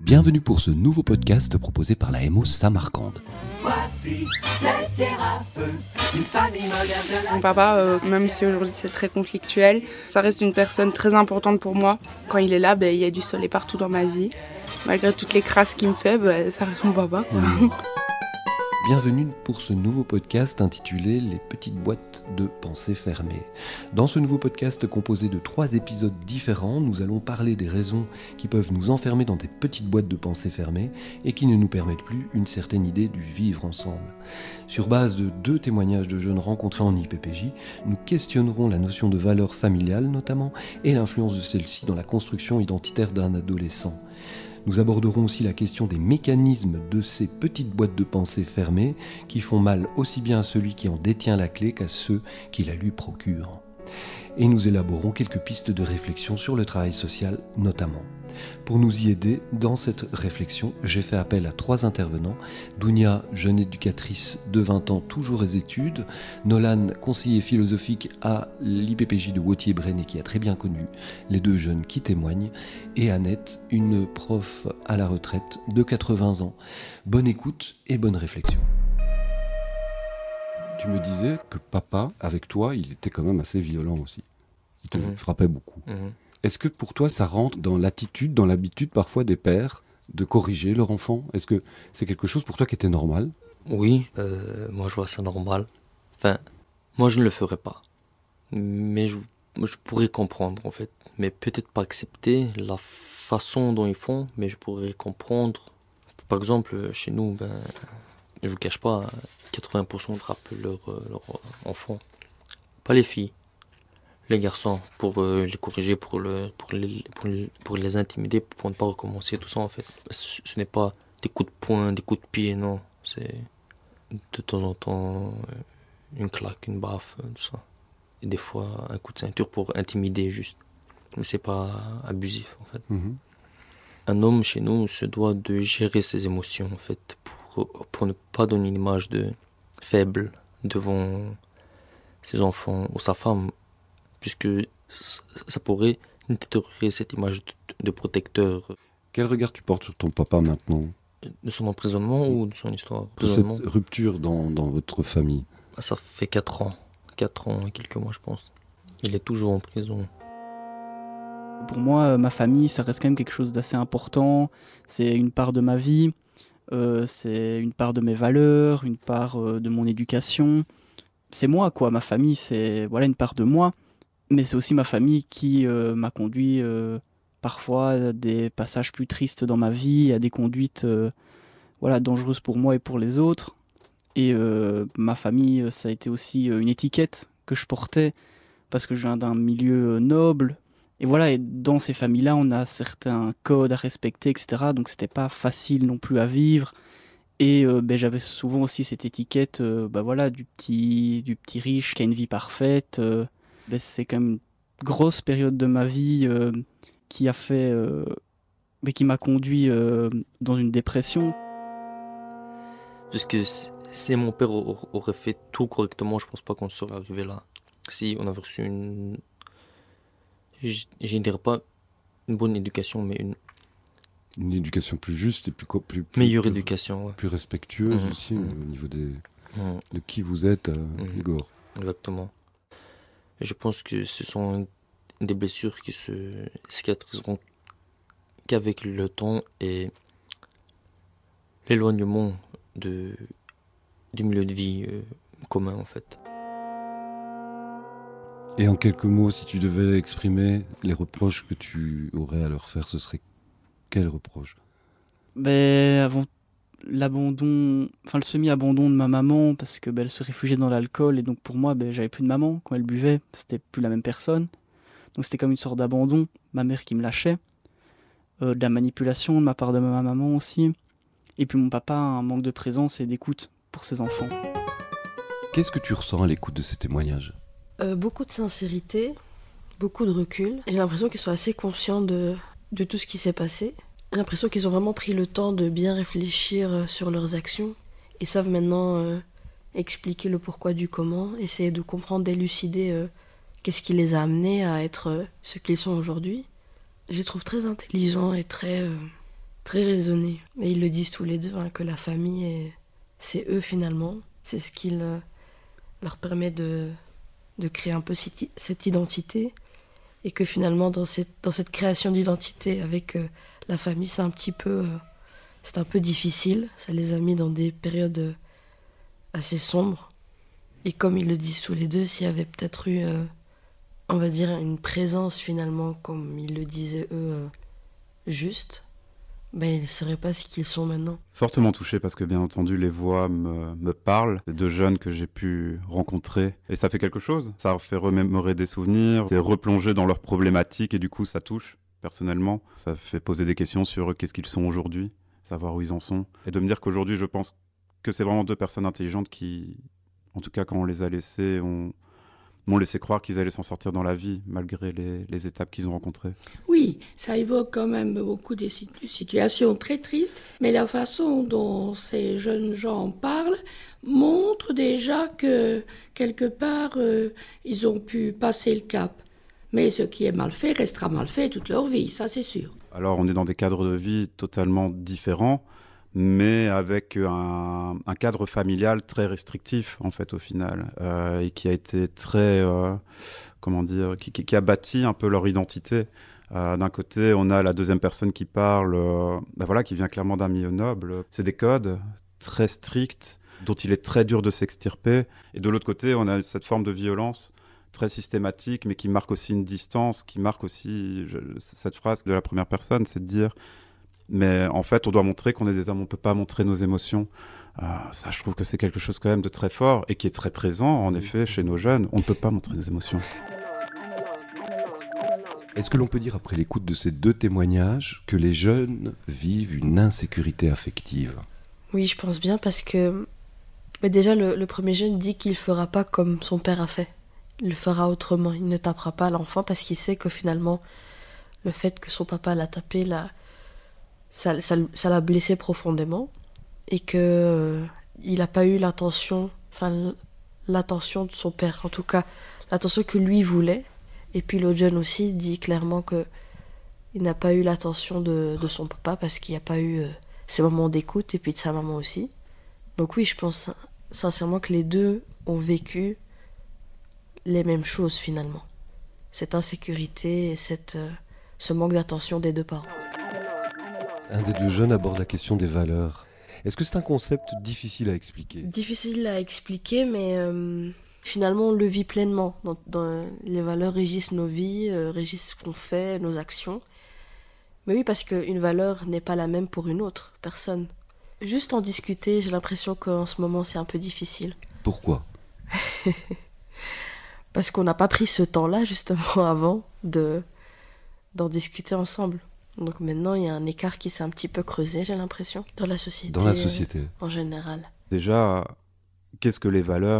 Bienvenue pour ce nouveau podcast proposé par la MO Samarcande. Voici les pierres à feu, une famille moderne de la... Mon papa, même si aujourd'hui c'est très conflictuel, ça reste une personne très importante pour moi. Quand il est là, il y a du soleil partout dans ma vie. Malgré toutes les crasses qu'il me fait, ça reste mon papa, quoi. Bienvenue pour ce nouveau podcast intitulé « Les petites boîtes de pensée fermées ». Dans ce nouveau podcast composé de 3 épisodes différents, nous allons parler des raisons qui peuvent nous enfermer dans des petites boîtes de pensée fermées et qui ne nous permettent plus une certaine idée du vivre ensemble. Sur base de 2 témoignages de jeunes rencontrés en IPPJ, nous questionnerons la notion de valeur familiale notamment et l'influence de celle-ci dans la construction identitaire d'un adolescent. Nous aborderons aussi la question des mécanismes de ces petites boîtes de pensée fermées qui font mal aussi bien à celui qui en détient la clé qu'à ceux qui la lui procurent. Et nous élaborons quelques pistes de réflexion sur le travail social notamment. Pour nous y aider dans cette réflexion, j'ai fait appel à 3 intervenants. Dounia, jeune éducatrice de 20 ans, toujours aux études. Nolan, conseiller philosophique à l'IPPJ de Wauthier-Braine et qui a très bien connu les 2 jeunes qui témoignent. Et Annette, une prof à la retraite de 80 ans. Bonne écoute et bonne réflexion. Tu me disais que papa, avec toi, il était quand même assez violent aussi. Il te frappait beaucoup. Est-ce que pour toi, ça rentre dans l'attitude, dans l'habitude parfois des pères de corriger leur enfant ? Est-ce que c'est quelque chose pour toi qui était normal ? Oui, moi je vois ça normal. Enfin, moi je ne le ferais pas. Mais je pourrais comprendre en fait. Mais peut-être pas accepter la façon dont ils font, mais je pourrais comprendre. Par exemple, chez nous, je vous cache pas, 80% frappent leur enfant. Pas les filles. Les garçons, pour les corriger, pour les intimider, pour ne pas recommencer tout ça en fait. Ce n'est pas des coups de poing, des coups de pied, non. C'est de temps en temps une claque, une baffe, tout ça. Et des fois un coup de ceinture pour intimider juste. Mais c'est pas abusif en fait. Un homme chez nous se doit de gérer ses émotions en fait, pour ne pas donner une image de faible devant ses enfants ou sa femme. Puisque ça pourrait détériorer cette image de protecteur. Quel regard tu portes sur ton papa maintenant ? De son emprisonnement ou de son histoire ? De cette rupture dans votre famille ? Ça fait 4 ans. 4 ans et quelques mois, je pense. Il est toujours en prison. Pour moi, ma famille, ça reste quand même quelque chose d'assez important. C'est une part de ma vie, c'est une part de mes valeurs, une part de mon éducation. C'est moi, quoi. Ma famille, c'est une part de moi. Mais c'est aussi ma famille qui m'a conduit parfois à des passages plus tristes dans ma vie, à des conduites dangereuses pour moi et pour les autres. Et ma famille, ça a été aussi une étiquette que je portais parce que je viens d'un milieu noble. Et et dans ces familles-là, on a certains codes à respecter, etc. Donc c'était pas facile non plus à vivre. Et j'avais souvent aussi cette étiquette du petit riche qui a une vie parfaite. C'est quand même une grosse période de ma vie qui m'a conduit dans une dépression. Parce que si mon père aurait fait tout correctement, je pense pas qu'on serait arrivé là. Si on avait reçu je ne dirais pas une bonne éducation, mais une éducation plus juste et plus meilleure éducation, ouais. Plus respectueuse aussi au niveau de qui vous êtes, Igor. Exactement. Et je pense que ce sont des blessures qui se cicatriseront qu'avec le temps et l'éloignement du milieu de vie commun en fait. Et en quelques mots, si tu devais exprimer les reproches que tu aurais à leur faire, ce serait quels reproches ? Avant le semi-abandon de ma maman, parce que elle se réfugiait dans l'alcool, et donc pour moi, j'avais plus de maman. Quand elle buvait, c'était plus la même personne. Donc c'était comme une sorte d'abandon, ma mère qui me lâchait. De la manipulation de ma part de ma maman aussi. Et puis mon papa, un manque de présence et d'écoute pour ses enfants. Qu'est-ce que tu ressens à l'écoute de ces témoignages ? Beaucoup de sincérité, beaucoup de recul. J'ai l'impression qu'ils sont assez conscients de tout ce qui s'est passé. J'ai l'impression qu'ils ont vraiment pris le temps de bien réfléchir sur leurs actions et savent maintenant expliquer le pourquoi du comment, essayer de comprendre, d'élucider qu'est-ce qui les a amenés à être ce qu'ils sont aujourd'hui. Je les trouve très intelligents et très très raisonnés. Et ils le disent tous les deux, hein, que la famille, c'est eux finalement. C'est ce qui leur permet de créer un peu cette identité. Et que finalement, dans cette création d'identité avec la famille, c'est un peu difficile. Ça les a mis dans des périodes assez sombres. Et comme ils le disent tous les deux, s'il y avait peut-être eu, on va dire, une présence finalement, comme ils le disaient eux, juste, ils ne seraient pas ce qu'ils sont maintenant. Fortement touché parce que bien entendu les voix me parlent. C'est deux jeunes que j'ai pu rencontrer et ça fait quelque chose. Ça fait remémorer des souvenirs, c'est replonger dans leurs problématiques et du coup ça touche personnellement. Ça fait poser des questions sur qu'est-ce qu'ils sont aujourd'hui, savoir où ils en sont. Et de me dire qu'aujourd'hui je pense que c'est vraiment deux personnes intelligentes qui, en tout cas quand on les a laissées, m'ont laissé croire qu'ils allaient s'en sortir dans la vie, malgré les étapes qu'ils ont rencontrées. Oui, ça évoque quand même beaucoup de situations très tristes, mais la façon dont ces jeunes gens parlent montre déjà que, quelque part, ils ont pu passer le cap. Mais ce qui est mal fait restera mal fait toute leur vie, ça c'est sûr. Alors on est dans des cadres de vie totalement différents, mais avec un cadre familial très restrictif en fait au final, et qui a été très, qui a bâti un peu leur identité. D'un côté, on a la deuxième personne qui parle, qui vient clairement d'un milieu noble. C'est des codes très stricts dont il est très dur de s'extirper. Et de l'autre côté, on a cette forme de violence très systématique, mais qui marque aussi une distance, qui marque aussi cette phrase de la première personne, c'est de dire mais en fait, on doit montrer qu'on est des hommes, on ne peut pas montrer nos émotions. Ça, je trouve que c'est quelque chose quand même de très fort et qui est très présent, en effet, chez nos jeunes. On ne peut pas montrer nos émotions. Est-ce que l'on peut dire, après l'écoute de ces deux témoignages, que les jeunes vivent une insécurité affective ? Oui, je pense bien, parce que déjà, le premier jeune dit qu'il ne fera pas comme son père a fait. Il le fera autrement. Il ne tapera pas l'enfant parce qu'il sait que finalement, le fait que son papa l'a tapé, ça l'a blessé profondément, et que il n'a pas eu l'attention de son père, en tout cas l'attention que lui voulait. Et puis l'autre jeune aussi dit clairement que il n'a pas eu l'attention de son papa parce qu'il n'y a pas eu ces moments d'écoute, et puis de sa maman aussi. Donc oui, je pense sincèrement que les deux ont vécu les mêmes choses finalement, cette insécurité et ce manque d'attention des deux parents. Un des deux jeunes aborde la question des valeurs. Est-ce que c'est un concept difficile à expliquer ? Difficile à expliquer, mais finalement on le vit pleinement. Les valeurs régissent nos vies, régissent ce qu'on fait, nos actions. Mais oui, parce qu'une valeur n'est pas la même pour une autre personne. Juste en discuter, j'ai l'impression qu'en ce moment c'est un peu difficile. Pourquoi ? Parce qu'on n'a pas pris ce temps-là justement avant d'en discuter ensemble. Donc maintenant, il y a un écart qui s'est un petit peu creusé, j'ai l'impression, dans la société. Dans la société. En général. Déjà, qu'est-ce que les valeurs ?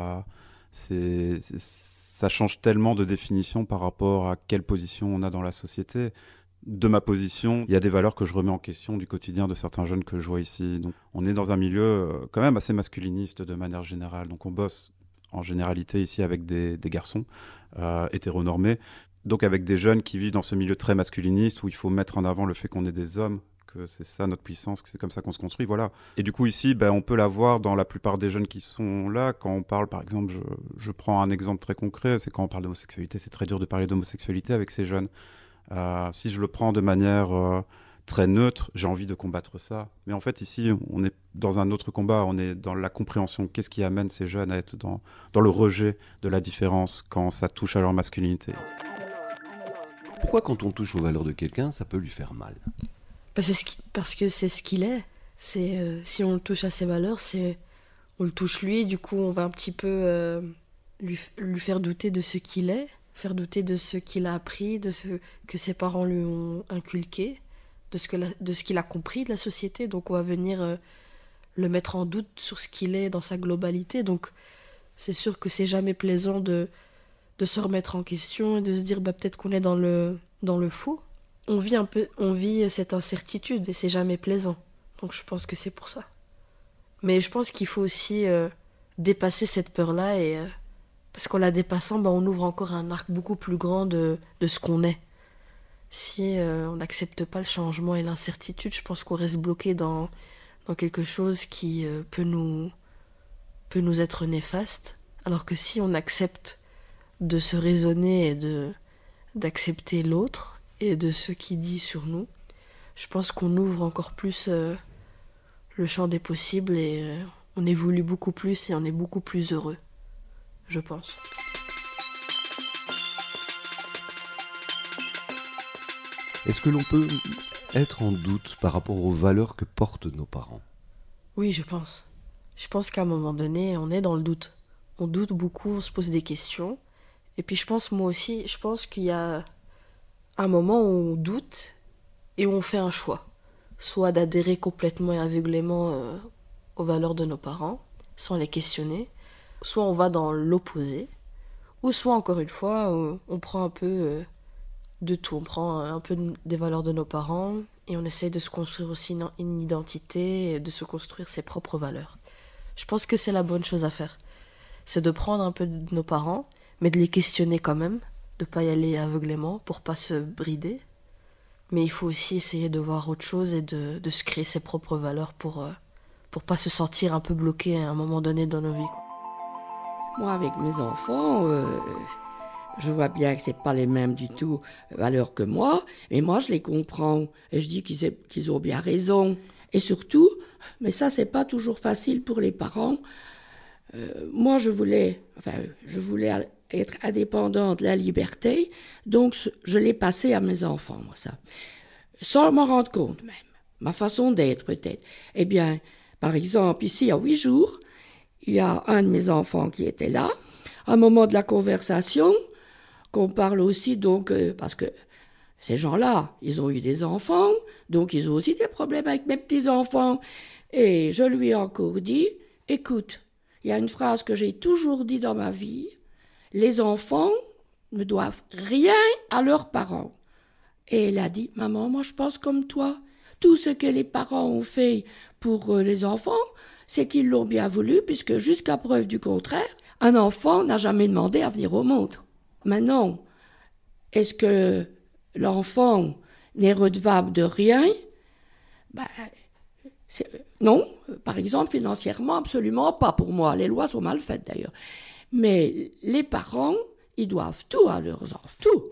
Ça change tellement de définition par rapport à quelle position on a dans la société. De ma position, il y a des valeurs que je remets en question du quotidien de certains jeunes que je vois ici. Donc, on est dans un milieu quand même assez masculiniste de manière générale. Donc on bosse en généralité ici avec des garçons hétéronormés. Donc avec des jeunes qui vivent dans ce milieu très masculiniste où il faut mettre en avant le fait qu'on est des hommes, que c'est ça notre puissance, que c'est comme ça qu'on se construit, voilà. Et du coup ici, on peut la voir dans la plupart des jeunes qui sont là. Quand on parle, par exemple, je prends un exemple très concret, c'est quand on parle d'homosexualité, c'est très dur de parler d'homosexualité avec ces jeunes. Si je le prends de manière très neutre, j'ai envie de combattre ça. Mais en fait ici, on est dans un autre combat, on est dans la compréhension. Qu'est-ce qui amène ces jeunes à être dans le rejet de la différence quand ça touche à leur masculinité ? Pourquoi quand on touche aux valeurs de quelqu'un, ça peut lui faire mal ? Parce que c'est ce qu'il est. Si on le touche à ses valeurs, on le touche lui, du coup on va un petit peu lui faire douter de ce qu'il est, faire douter de ce qu'il a appris, de ce que ses parents lui ont inculqué, de ce qu'il a compris de la société. Donc on va venir le mettre en doute sur ce qu'il est dans sa globalité. Donc c'est sûr que c'est jamais plaisant de se remettre en question et de se dire peut-être qu'on est dans le faux. On vit cette incertitude et c'est jamais plaisant. Donc je pense que c'est pour ça. Mais je pense qu'il faut aussi dépasser cette peur-là, et parce qu'en la dépassant, on ouvre encore un arc beaucoup plus grand de ce qu'on est. Si on n'accepte pas le changement et l'incertitude, je pense qu'on reste bloqué dans quelque chose qui peut nous être néfaste. Alors que si on accepte de se raisonner et d'accepter l'autre et de ce qu'il dit sur nous, je pense qu'on ouvre encore plus le champ des possibles et on évolue beaucoup plus et on est beaucoup plus heureux, je pense. Est-ce que l'on peut être en doute par rapport aux valeurs que portent nos parents ? Oui, je pense. Je pense qu'à un moment donné, on est dans le doute. On doute beaucoup, on se pose des questions. Et puis je pense, moi aussi, qu'il y a un moment où on doute et où on fait un choix. Soit d'adhérer complètement et aveuglément aux valeurs de nos parents, sans les questionner. Soit on va dans l'opposé. Ou soit, encore une fois, on prend un peu de tout. On prend un peu des valeurs de nos parents et on essaye de se construire aussi une identité et de se construire ses propres valeurs. Je pense que c'est la bonne chose à faire. C'est de prendre un peu de nos parents, mais de les questionner quand même, de ne pas y aller aveuglément pour ne pas se brider. Mais il faut aussi essayer de voir autre chose et de se créer ses propres valeurs pour pas se sentir un peu bloqué à un moment donné dans nos vies. Moi, avec mes enfants, je vois bien que c'est pas les mêmes du tout valeurs que moi, mais moi, je les comprends. Et je dis qu'ils ont bien raison. Et surtout, mais ça, c'est pas toujours facile pour les parents. Moi, je voulais être indépendante de la liberté, donc je l'ai passé à mes enfants, moi, ça. Sans m'en rendre compte même. Ma façon d'être, peut-être. Eh bien, par exemple, ici, il y a 8 jours, il y a un de mes enfants qui était là. À un moment de la conversation, qu'on parle aussi, donc, parce que ces gens-là, ils ont eu des enfants, donc ils ont aussi des problèmes avec mes petits-enfants. Et je lui ai encore dit, écoute, il y a une phrase que j'ai toujours dit dans ma vie, les enfants ne doivent rien à leurs parents. Et elle a dit, maman, moi je pense comme toi. Tout ce que les parents ont fait pour les enfants, c'est qu'ils l'ont bien voulu, puisque jusqu'à preuve du contraire, un enfant n'a jamais demandé à venir au monde. Maintenant, est-ce que l'enfant n'est redevable de rien ? Non, par exemple, financièrement, absolument pas pour moi. Les lois sont mal faites d'ailleurs. Mais les parents, ils doivent tout à leurs enfants, tout.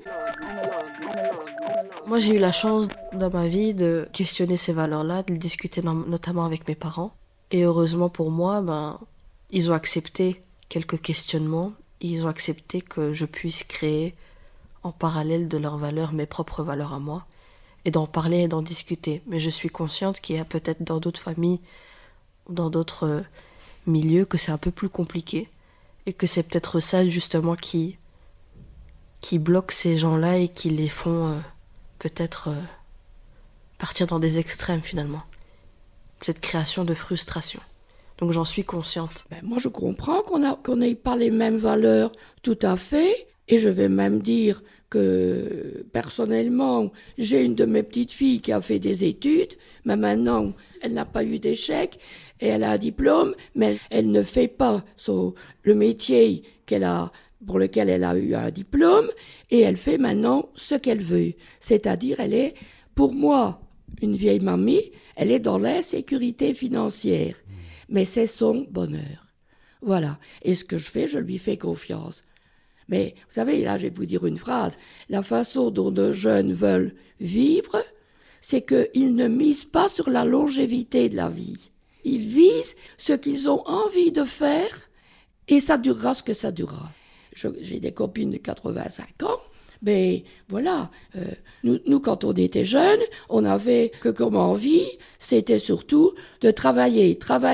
Moi, j'ai eu la chance dans ma vie de questionner ces valeurs-là, de le discuter notamment avec mes parents. Et heureusement pour moi, ils ont accepté quelques questionnements. Ils ont accepté que je puisse créer en parallèle de leurs valeurs, mes propres valeurs à moi, et d'en parler et d'en discuter. Mais je suis consciente qu'il y a peut-être dans d'autres familles, dans d'autres milieux, que c'est un peu plus compliqué, et que c'est peut-être ça justement qui bloque ces gens-là et qui les font peut-être partir dans des extrêmes finalement. Cette création de frustration. Donc j'en suis consciente. Moi je comprends qu'on n'ait pas les mêmes valeurs tout à fait, et je vais même dire que personnellement, j'ai une de mes petites filles qui a fait des études, mais maintenant elle n'a pas eu d'échec et elle a un diplôme, mais elle ne fait pas le métier pour lequel elle a eu un diplôme, et elle fait maintenant ce qu'elle veut. C'est-à-dire, elle est, pour moi, une vieille mamie, elle est dans l'insécurité financière. Mais c'est son bonheur. Voilà. Et ce que je fais, je lui fais confiance. Mais, vous savez, là, je vais vous dire une phrase. La façon dont nos jeunes veulent vivre, c'est qu'ils ne misent pas sur la longévité de la vie. Ils visent ce qu'ils ont envie de faire, et ça durera ce que ça durera. J'ai des copines de 85 ans, mais voilà, nous, quand on était jeunes, on n'avait que comme envie, c'était surtout de travailler,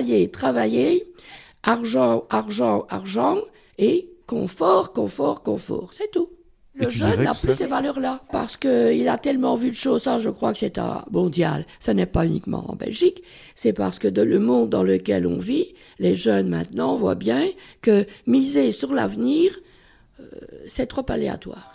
argent, et confort, c'est tout. Le jeune n'a plus ces valeurs-là, parce qu'il a tellement vu de choses, ça je crois que c'est mondial, ça n'est pas uniquement en Belgique, c'est parce que le monde dans lequel on vit, les jeunes maintenant voient bien que miser sur l'avenir, c'est trop aléatoire.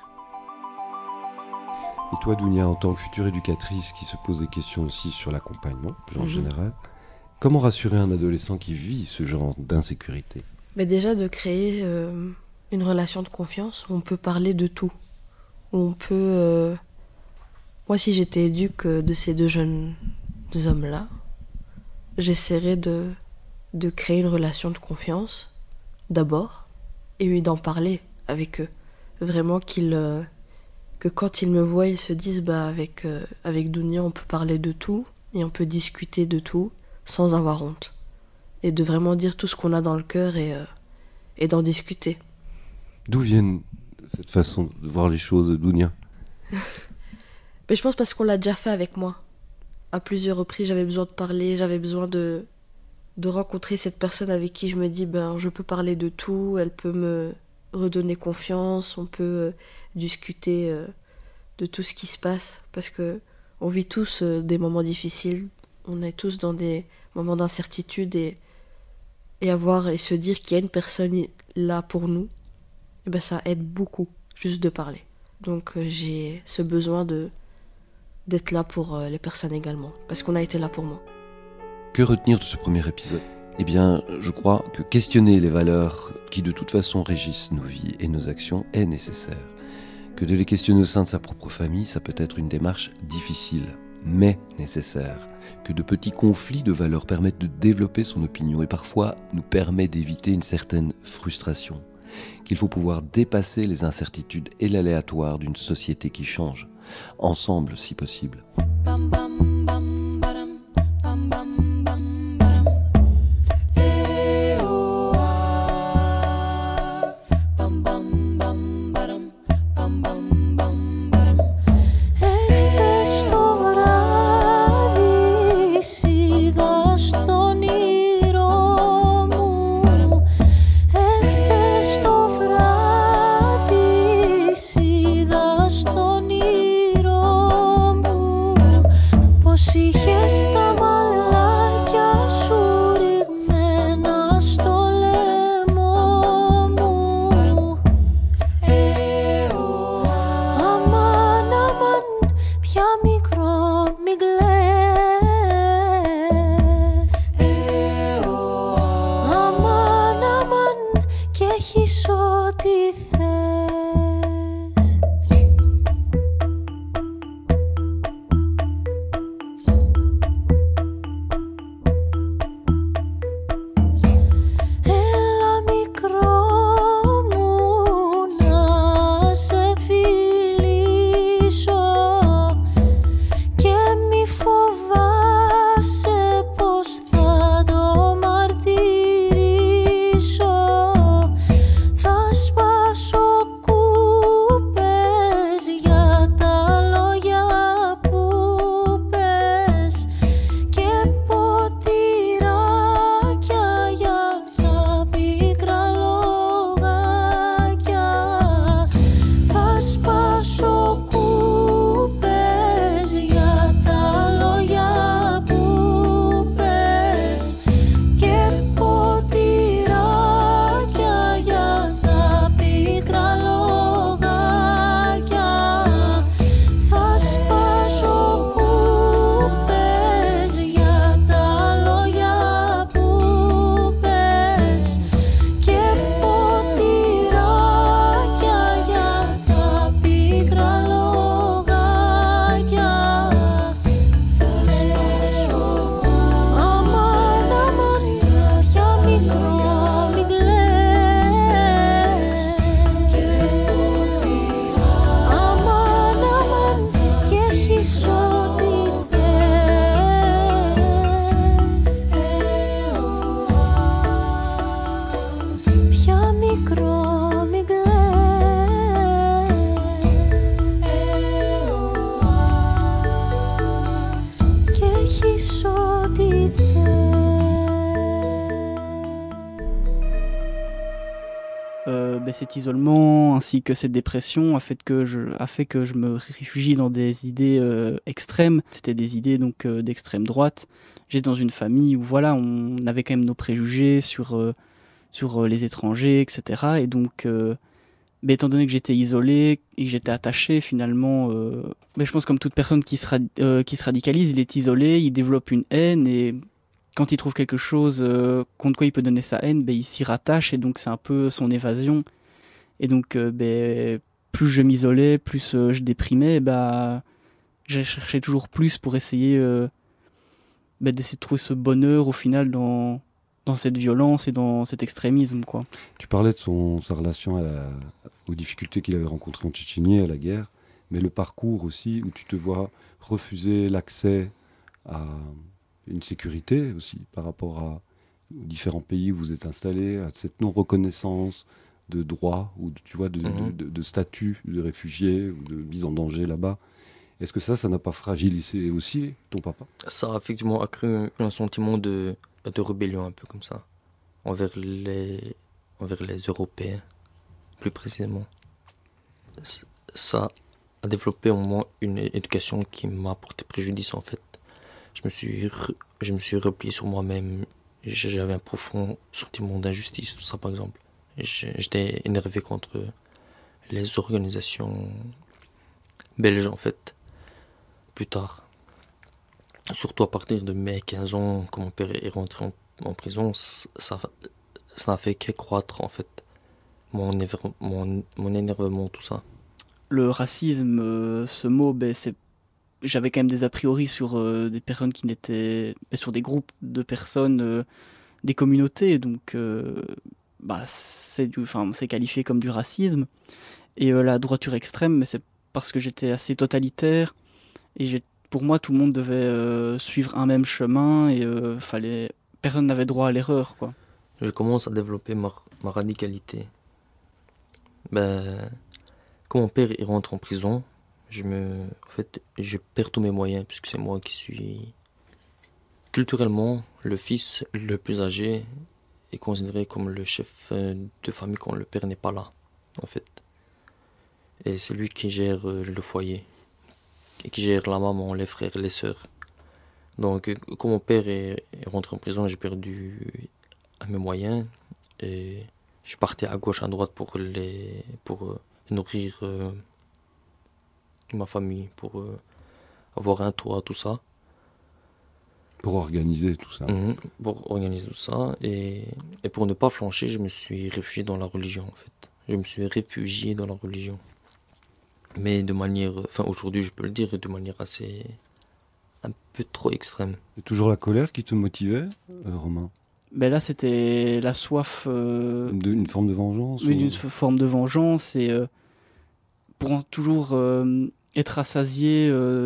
Et toi, Dounia, en tant que future éducatrice qui se pose des questions aussi sur l'accompagnement, en général, comment rassurer un adolescent qui vit ce genre d'insécurité ? Mais déjà de créer une relation de confiance où on peut parler de tout, où on peut Moi, si j'étais éduque de ces deux jeunes hommes-là, j'essaierais de créer une relation de confiance, d'abord, et d'en parler avec eux. Vraiment que quand ils me voient, ils se disent avec Dounia, on peut parler de tout et on peut discuter de tout sans avoir honte. Et de vraiment dire tout ce qu'on a dans le cœur et d'en discuter. D'où viennent cette façon de voir les choses, Dounia? Mais je pense parce qu'on l'a déjà fait avec moi. À plusieurs reprises, j'avais besoin de parler, j'avais besoin de rencontrer cette personne avec qui je me dis je peux parler de tout, elle peut me redonner confiance, on peut discuter de tout ce qui se passe, parce que on vit tous des moments difficiles, on est tous dans des moments d'incertitude et se dire qu'il y a une personne là pour nous, ça aide beaucoup juste de parler. Donc j'ai ce besoin d'être là pour les personnes également, parce qu'on a été là pour moi. Que retenir de ce premier épisode? Eh bien, je crois que questionner les valeurs qui de toute façon régissent nos vies et nos actions est nécessaire. Que de les questionner au sein de sa propre famille, ça peut être une démarche difficile, mais nécessaire. Que de petits conflits de valeurs permettent de développer son opinion et parfois nous permet d'éviter une certaine frustration. Qu'il faut pouvoir dépasser les incertitudes et l'aléatoire d'une société qui change, ensemble si possible. Cet isolement ainsi que cette dépression a fait que je me réfugie dans des idées extrêmes. C'était des idées donc d'extrême droite. J'étais dans une famille où on avait quand même nos préjugés sur les étrangers, etc. Et donc, étant donné que j'étais isolé et que j'étais attaché finalement, je pense comme toute personne qui se radicalise, il est isolé, il développe une haine et quand il trouve quelque chose contre quoi il peut donner sa haine, il s'y rattache et donc c'est un peu son évasion. Et donc, plus je m'isolais, plus je déprimais, j'ai cherché toujours plus pour essayer d'essayer de trouver ce bonheur au final dans cette violence et dans cet extrémisme, quoi. Tu parlais de sa relation aux difficultés qu'il avait rencontrées en Tchétchénie, à la guerre, mais le parcours aussi, où tu te vois refuser l'accès à une sécurité aussi par rapport aux différents pays où vous êtes installés, à cette non-reconnaissance de droits ou de statut de réfugié ou de mise en danger là-bas. Est-ce que ça n'a pas fragilisé aussi ton papa ? Ça a effectivement accru un sentiment de rébellion un peu comme ça, envers les Européens, plus précisément. Ça a développé en moi une éducation qui m'a porté préjudice en fait. Je me suis replié sur moi-même, j'avais un profond sentiment d'injustice, tout ça par exemple. J'étais énervé contre les organisations belges en fait, plus tard. Surtout à partir de mes 15 ans, quand mon père est rentré en prison, ça n'a fait qu'accroître en fait mon énervement, tout ça. Le racisme, ce mot, j'avais quand même des a priori sur des personnes qui n'étaient... sur des groupes de personnes, des communautés, donc c'est qualifié comme du racisme. Et la droiture extrême, mais c'est parce que j'étais assez totalitaire, et pour moi, tout le monde devait suivre un même chemin, et personne n'avait droit à l'erreur, quoi. Je commence à développer ma radicalité. Quand mon père il rentre en prison, je perds tous mes moyens, puisque c'est moi qui suis culturellement le fils le plus âgé et considéré comme le chef de famille quand le père n'est pas là, en fait. Et c'est lui qui gère le foyer, et qui gère la maman, les frères, les sœurs. Donc, quand mon père est rentré en prison, j'ai perdu mes moyens et je partais à gauche, à droite pour nourrir ma famille, pour avoir un toit, tout ça. Pour organiser tout ça. Pour organiser tout ça. Et pour ne pas flancher, je me suis réfugié dans la religion, en fait. Je me suis réfugié dans la religion. Mais de manière... aujourd'hui, je peux le dire, de manière assez... un peu trop extrême. C'est toujours la colère qui te motivait, Romain ? Là, c'était la soif... Une forme de vengeance ? Oui, d'une forme de vengeance, et pour toujours être rassasié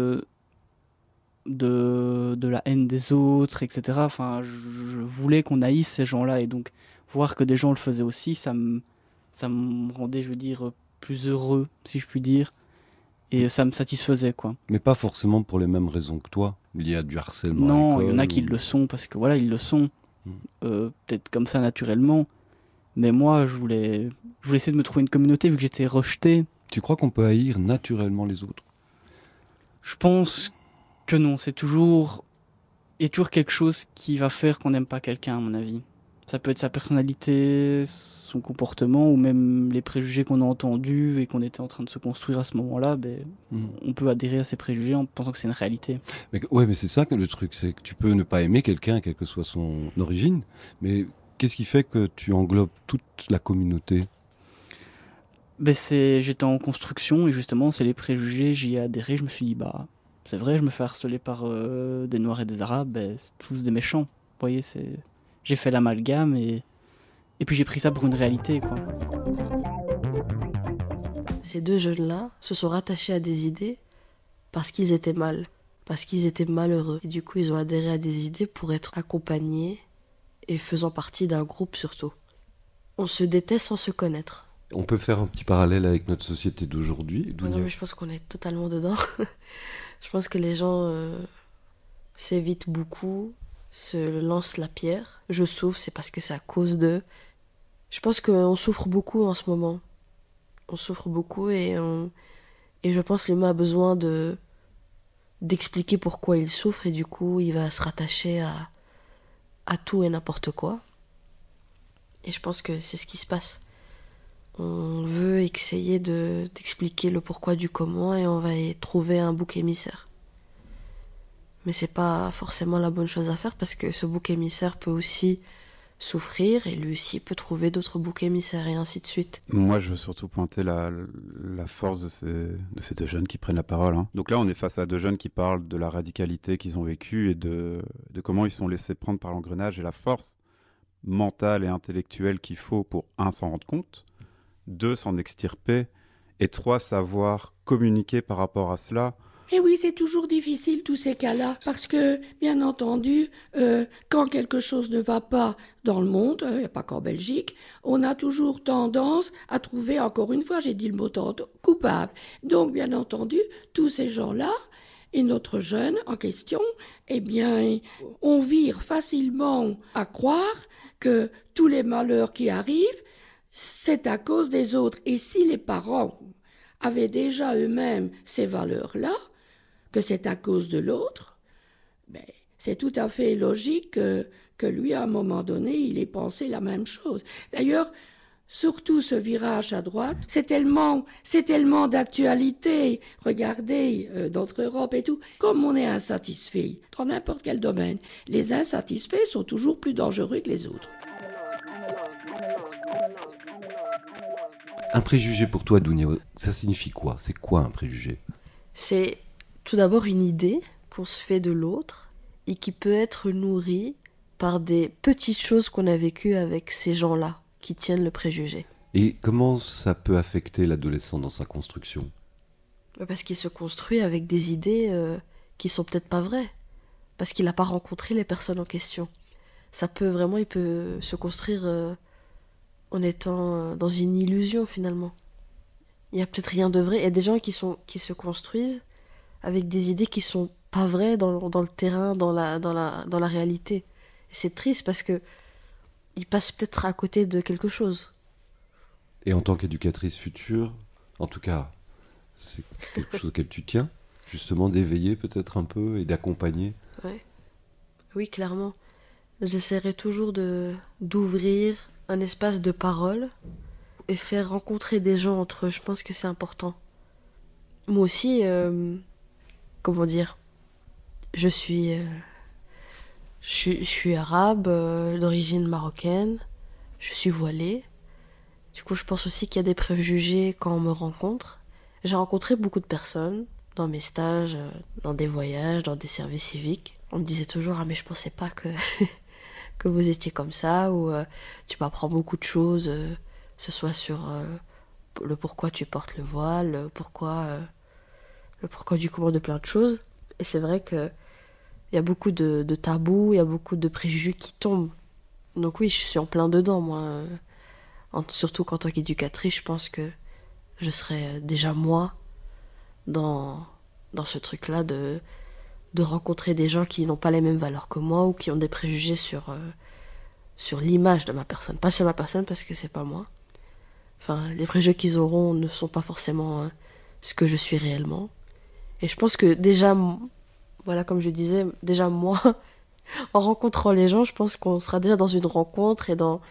de la haine des autres, etc. Enfin, je voulais qu'on haïsse ces gens-là, et donc voir que des gens le faisaient aussi, ça me rendait, je veux dire, plus heureux, si je puis dire, et ça me satisfaisait, quoi. Mais pas forcément pour les mêmes raisons que toi. Il y a du harcèlement. Non, il y en a qui le sont parce que voilà, ils le sont. Peut-être comme ça naturellement, mais moi je voulais essayer de me trouver une communauté vu que j'étais rejeté. Tu crois qu'on peut haïr naturellement les autres ? Je pense que non, il y a toujours quelque chose qui va faire qu'on n'aime pas quelqu'un, à mon avis. Ça peut être sa personnalité, son comportement, ou même les préjugés qu'on a entendus et qu'on était en train de se construire à ce moment-là. On peut adhérer à ces préjugés en pensant que c'est une réalité. Mais c'est ça que le truc, c'est que tu peux ne pas aimer quelqu'un, quelle que soit son origine, mais qu'est-ce qui fait que tu englobes toute la communauté ? J'étais en construction, et justement, c'est les préjugés, j'y ai adhéré, je me suis dit, c'est vrai, je me fais harceler par des Noirs et des Arabes, c'est tous des méchants. Vous voyez, j'ai fait l'amalgame, et puis j'ai pris ça pour une réalité, quoi. Ces deux jeunes-là se sont rattachés à des idées parce qu'ils étaient mal, parce qu'ils étaient malheureux. Et du coup, ils ont adhéré à des idées pour être accompagnés et faisant partie d'un groupe surtout. On se déteste sans se connaître. On peut faire un petit parallèle avec notre société d'aujourd'hui. Non, mais je pense qu'on est totalement dedans. Je pense que les gens s'évitent beaucoup, se lancent la pierre. Je souffre, c'est parce que c'est à cause d'eux. Je pense qu'on souffre beaucoup en ce moment. On souffre beaucoup, et je pense que l'humain a besoin d'expliquer pourquoi il souffre, et du coup il va se rattacher à tout et n'importe quoi. Et je pense que c'est ce qui se passe. On veut essayer d'expliquer le pourquoi du comment, et on va y trouver un bouc émissaire. Mais c'est pas forcément la bonne chose à faire, parce que ce bouc émissaire peut aussi souffrir et lui aussi peut trouver d'autres boucs émissaires et ainsi de suite. Moi, je veux surtout pointer la force de ces deux jeunes qui prennent la parole. Hein. Donc là, on est face à deux jeunes qui parlent de la radicalité qu'ils ont vécue et de comment ils sont laissés prendre par l'engrenage et la force mentale et intellectuelle qu'il faut pour, 1, s'en rendre compte, 2, s'en extirper, et 3, savoir communiquer par rapport à cela. Et oui, c'est toujours difficile tous ces cas-là, parce que, bien entendu, quand quelque chose ne va pas dans le monde, il n'y a pas qu'en Belgique, on a toujours tendance à trouver, encore une fois, j'ai dit le mot tantôt, coupable. Donc, bien entendu, tous ces gens-là, et notre jeune en question, eh bien, on vire facilement à croire que tous les malheurs qui arrivent, c'est à cause des autres. Et si les parents avaient déjà eux-mêmes ces valeurs-là, que c'est à cause de l'autre, ben, c'est tout à fait logique que lui, à un moment donné, il ait pensé la même chose. D'ailleurs, surtout ce virage à droite, c'est tellement d'actualité. Regardez, notre Europe et tout, comme on est insatisfait, dans n'importe quel domaine, les insatisfaits sont toujours plus dangereux que les autres. Un préjugé pour toi, Dounia, ça signifie quoi? C'est quoi un préjugé? C'est tout d'abord une idée qu'on se fait de l'autre et qui peut être nourrie par des petites choses qu'on a vécues avec ces gens-là qui tiennent le préjugé. Et comment ça peut affecter l'adolescent dans sa construction? Parce qu'il se construit avec des idées qui sont peut-être pas vraies, parce qu'il n'a pas rencontré les personnes en question. Il peut se construire en étant dans une illusion finalement. Il n'y a peut-être rien de vrai. Il y a des gens qui se construisent avec des idées qui sont pas vraies dans le terrain, dans la réalité. Et c'est triste parce que ils passent peut-être à côté de quelque chose. Et en tant qu'éducatrice future, en tout cas, c'est quelque chose auquel tu tiens, justement d'éveiller peut-être un peu et d'accompagner. Ouais. Oui, clairement. J'essaierai toujours d'ouvrir un espace de parole et faire rencontrer des gens entre eux. Je pense que c'est important. Moi aussi, comment dire, je suis arabe, d'origine marocaine, je suis voilée. Du coup, je pense aussi qu'il y a des préjugés quand on me rencontre. J'ai rencontré beaucoup de personnes dans mes stages, dans des voyages, dans des services civiques. On me disait toujours « Ah mais je pensais pas que, que vous étiez comme ça » ou tu peux apprendre beaucoup de choses, ce soit sur le pourquoi tu portes le voile, le pourquoi du comment de plein de choses. Et c'est vrai que il y a beaucoup de tabous, il y a beaucoup de préjugés qui tombent. Donc oui, je suis en plein dedans, moi. Surtout qu'en tant qu'éducatrice, je pense que je serais déjà moi dans ce truc-là de rencontrer des gens qui n'ont pas les mêmes valeurs que moi ou qui ont des préjugés sur l'image de ma personne. Pas sur ma personne parce que c'est pas moi. Enfin, les préjugés qu'ils auront ne sont pas forcément ce que je suis réellement. Et je pense que déjà, voilà, comme je disais, déjà moi, en rencontrant les gens, je pense qu'on sera déjà dans une rencontre et dans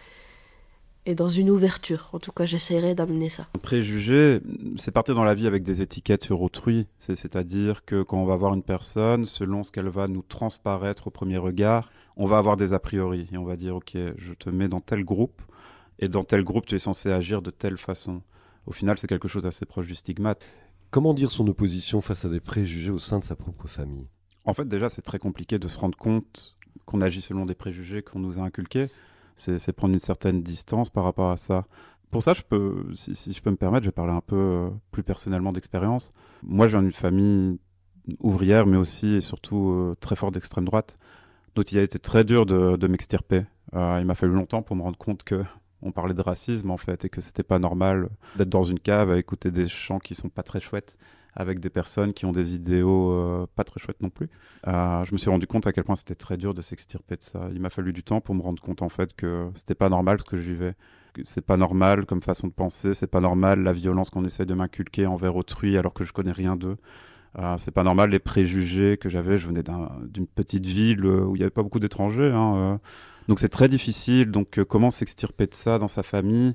une ouverture. En tout cas, j'essaierai d'amener ça. Un préjugé, c'est partir dans la vie avec des étiquettes sur autrui. C'est-à-dire que quand on va voir une personne, selon ce qu'elle va nous transparaître au premier regard, on va avoir des a priori. Et on va dire, ok, je te mets dans tel groupe, et dans tel groupe, tu es censé agir de telle façon. Au final, c'est quelque chose d'assez proche du stigmate. Comment dire son opposition face à des préjugés au sein de sa propre famille? En fait, déjà, c'est très compliqué de se rendre compte qu'on agit selon des préjugés qu'on nous a inculqués. C'est prendre une certaine distance par rapport à ça. Pour ça, si je peux me permettre, je vais parler un peu plus personnellement d'expérience. Moi, je viens d'une famille ouvrière, mais aussi et surtout très fort d'extrême droite. Donc, il a été très dur de m'extirper. Il m'a fallu longtemps pour me rendre compte qu'on parlait de racisme, en fait, et que c'était pas normal d'être dans une cave à écouter des chants qui sont pas très chouettes, avec des personnes qui ont des idéaux pas très chouettes non plus. Je me suis rendu compte à quel point c'était très dur de s'extirper de ça. Il m'a fallu du temps pour me rendre compte en fait que c'était pas normal ce que je vivais. C'est pas normal comme façon de penser, c'est pas normal la violence qu'on essaie de m'inculquer envers autrui alors que je connais rien d'eux. C'est pas normal les préjugés que j'avais. Je venais d'une petite ville où il n'y avait pas beaucoup d'étrangers. Donc c'est très difficile. Donc comment s'extirper de ça dans sa famille?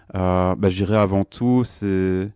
Je dirais avant tout, c'est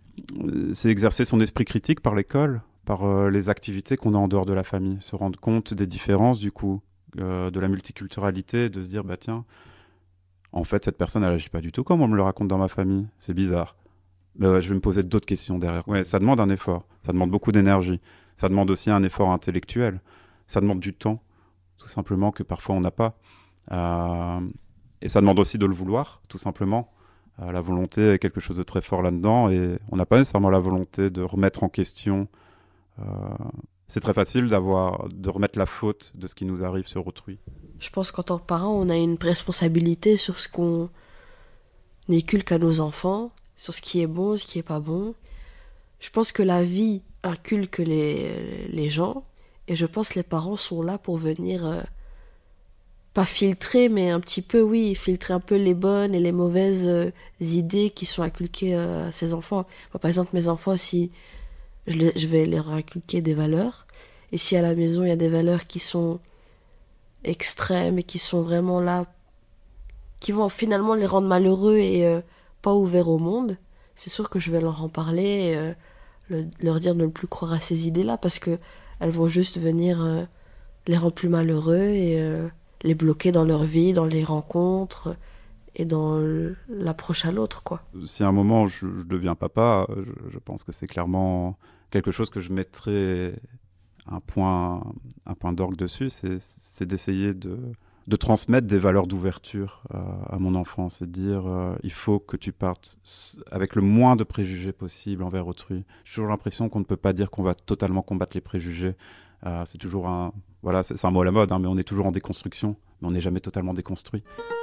exercer son esprit critique par l'école, par les activités qu'on a en dehors de la famille, se rendre compte des différences du coup de la multiculturalité, de se dire, bah tiens, en fait, cette personne, elle agit pas du tout comme on me le raconte dans ma famille. C'est bizarre. Mais ouais, je vais me poser d'autres questions derrière. Ouais, ça demande un effort. Ça demande beaucoup d'énergie. Ça demande aussi un effort intellectuel. Ça demande du temps, tout simplement, que parfois on n'a pas. Et ça demande aussi de le vouloir, tout simplement. La volonté est quelque chose de très fort là-dedans. Et on n'a pas nécessairement la volonté de remettre en question. C'est très facile de remettre la faute de ce qui nous arrive sur autrui. Je pense qu'en tant que parent, on a une responsabilité sur ce qu'on inculque à nos enfants, sur ce qui est bon, ce qui est pas bon. Je pense que la vie inculque les gens, et je pense que les parents sont là pour venir, pas filtrer, mais un petit peu, oui, filtrer un peu les bonnes et les mauvaises idées qui sont inculquées à ces enfants. Moi, par exemple, mes enfants, si je vais leur inculquer des valeurs, et si à la maison, il y a des valeurs qui sont extrêmes et qui sont vraiment là, qui vont finalement les rendre malheureux et pas ouverts au monde, c'est sûr que je vais leur en parler et leur dire de ne plus croire à ces idées-là, parce que elles vont juste venir les rendre plus malheureux et les bloquer dans leur vie, dans les rencontres et dans l'approche à l'autre, quoi. Si à un moment je deviens papa, je pense que c'est clairement quelque chose que je mettrais un point d'orgue dessus, c'est d'essayer de transmettre des valeurs d'ouverture à mon enfant. C'est de dire, il faut que tu partes avec le moins de préjugés possible envers autrui. J'ai toujours l'impression qu'on ne peut pas dire qu'on va totalement combattre les préjugés. C'est toujours voilà, c'est un mot à la mode, hein, mais on est toujours en déconstruction, mais on n'est jamais totalement déconstruit.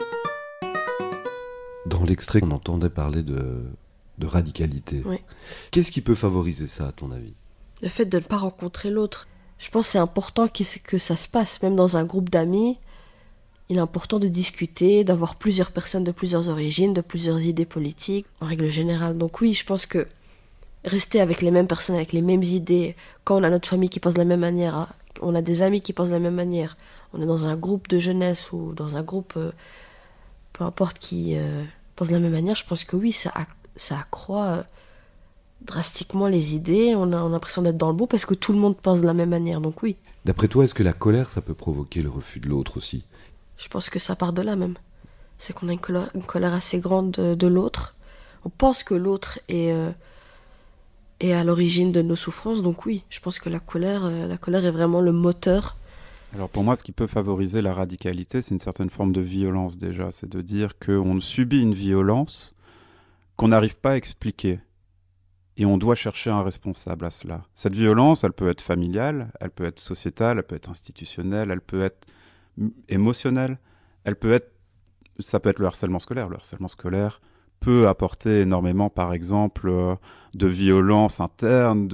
Dans l'extrait, on entendait parler de radicalité. Oui. Qu'est-ce qui peut favoriser ça, à ton avis ? Le fait de ne pas rencontrer l'autre. Je pense que c'est important que ça se passe, même dans un groupe d'amis. Il est important de discuter, d'avoir plusieurs personnes de plusieurs origines, de plusieurs idées politiques, en règle générale. Donc oui, je pense que rester avec les mêmes personnes, avec les mêmes idées, quand on a notre famille qui pense de la même manière, on a des amis qui pensent de la même manière, on est dans un groupe de jeunesse ou dans un groupe, peu importe, qui pense de la même manière, je pense que oui, ça accroît drastiquement les idées. On a l'impression d'être dans le beau parce que tout le monde pense de la même manière, donc oui. D'après toi, est-ce que la colère, ça peut provoquer le refus de l'autre aussi ? Je pense que ça part de là même. C'est qu'on a une colère assez grande de l'autre. On pense que l'autre est à l'origine de nos souffrances, donc oui, je pense que la colère est vraiment le moteur. Alors pour moi, ce qui peut favoriser la radicalité, c'est une certaine forme de violence déjà. C'est de dire qu'on subit une violence qu'on n'arrive pas à expliquer. Et on doit chercher un responsable à cela. Cette violence, elle peut être familiale, elle peut être sociétale, elle peut être institutionnelle, elle peut être émotionnelle, ça peut être le harcèlement scolaire. Le harcèlement scolaire peut apporter énormément, par exemple, de violence interne,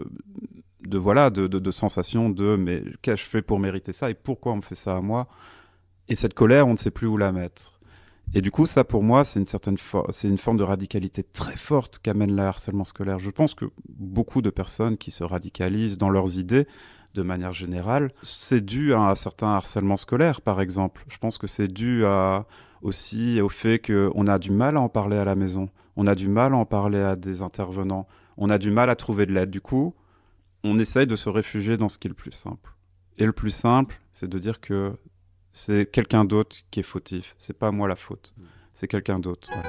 de sensations de « mais qu'ai-je fait pour mériter ça et pourquoi on me fait ça à moi ?» Et cette colère, on ne sait plus où la mettre. Et du coup, ça, pour moi, c'est une forme de radicalité très forte qu'amène le harcèlement scolaire. Je pense que beaucoup de personnes qui se radicalisent dans leurs idées, de manière générale, c'est dû à un certain harcèlement scolaire, par exemple. Je pense que c'est dû aussi au fait qu'on a du mal à en parler à la maison. On a du mal à en parler à des intervenants. On a du mal à trouver de l'aide. Du coup, on essaye de se réfugier dans ce qui est le plus simple. Et le plus simple, c'est de dire que c'est quelqu'un d'autre qui est fautif. C'est pas moi la faute. C'est quelqu'un d'autre. Voilà.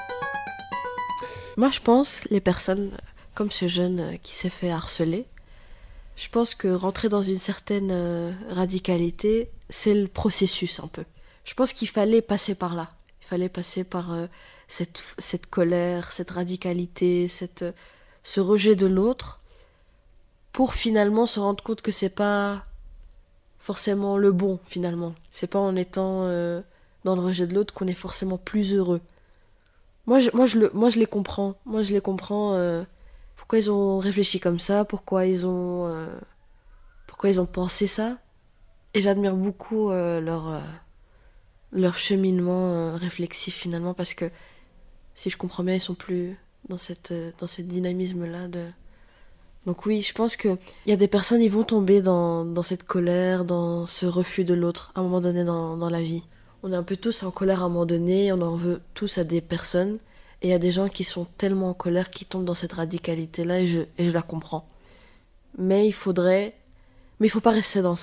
Moi, je pense, les personnes comme ce jeune qui s'est fait harceler, je pense que rentrer dans une certaine radicalité, c'est le processus un peu. Je pense qu'il fallait passer par là. Il fallait passer par cette colère, cette radicalité, ce rejet de l'autre, pour finalement se rendre compte que c'est pas forcément le bon, finalement. C'est pas en étant dans le rejet de l'autre qu'on est forcément plus heureux. Moi, je les comprends. Moi, je les comprends. Pourquoi ils ont réfléchi comme ça, pourquoi ils ont pensé ça. Et j'admire beaucoup leur cheminement réflexif, finalement, parce que, si je comprends bien, ils sont plus dans ce dynamisme-là de... Donc oui, je pense qu'il y a des personnes, ils vont tomber dans cette colère, dans ce refus de l'autre, à un moment donné dans la vie. On est un peu tous en colère à un moment donné, on en veut tous à des personnes, et il y a des gens qui sont tellement en colère qui tombent dans cette radicalité-là, et je la comprends. Mais il faut pas rester dans ça.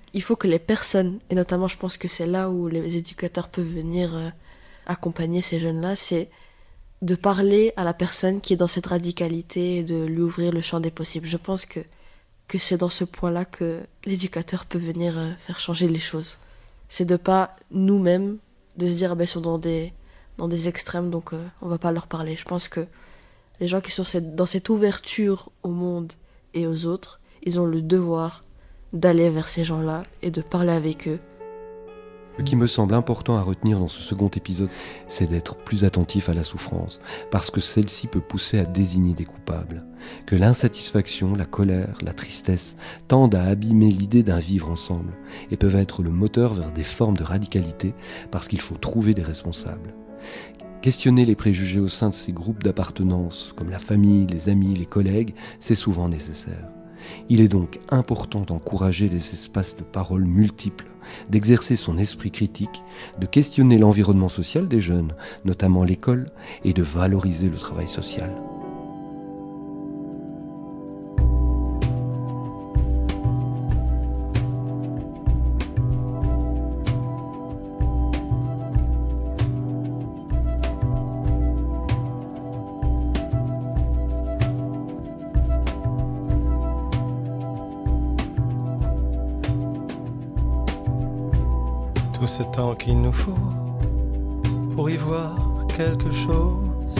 il faut que les personnes, et notamment je pense que c'est là où les éducateurs peuvent venir accompagner ces jeunes-là, c'est de parler à la personne qui est dans cette radicalité et de lui ouvrir le champ des possibles. Je pense que c'est dans ce point-là que l'éducateur peut venir faire changer les choses. C'est de pas nous-mêmes, de se dire ils sont dans des extrêmes, donc on va pas leur parler. Je pense que les gens qui sont dans cette ouverture au monde et aux autres, ils ont le devoir d'aller vers ces gens-là et de parler avec eux. Ce qui me semble important à retenir dans ce second épisode, c'est d'être plus attentif à la souffrance, parce que celle-ci peut pousser à désigner des coupables. Que l'insatisfaction, la colère, la tristesse tendent à abîmer l'idée d'un vivre ensemble et peuvent être le moteur vers des formes de radicalité, parce qu'il faut trouver des responsables. Questionner les préjugés au sein de ces groupes d'appartenance, comme la famille, les amis, les collègues, c'est souvent nécessaire. Il est donc important d'encourager des espaces de parole multiples, d'exercer son esprit critique, de questionner l'environnement social des jeunes, notamment l'école, et de valoriser le travail social. Tout ce temps qu'il nous faut pour y voir quelque chose.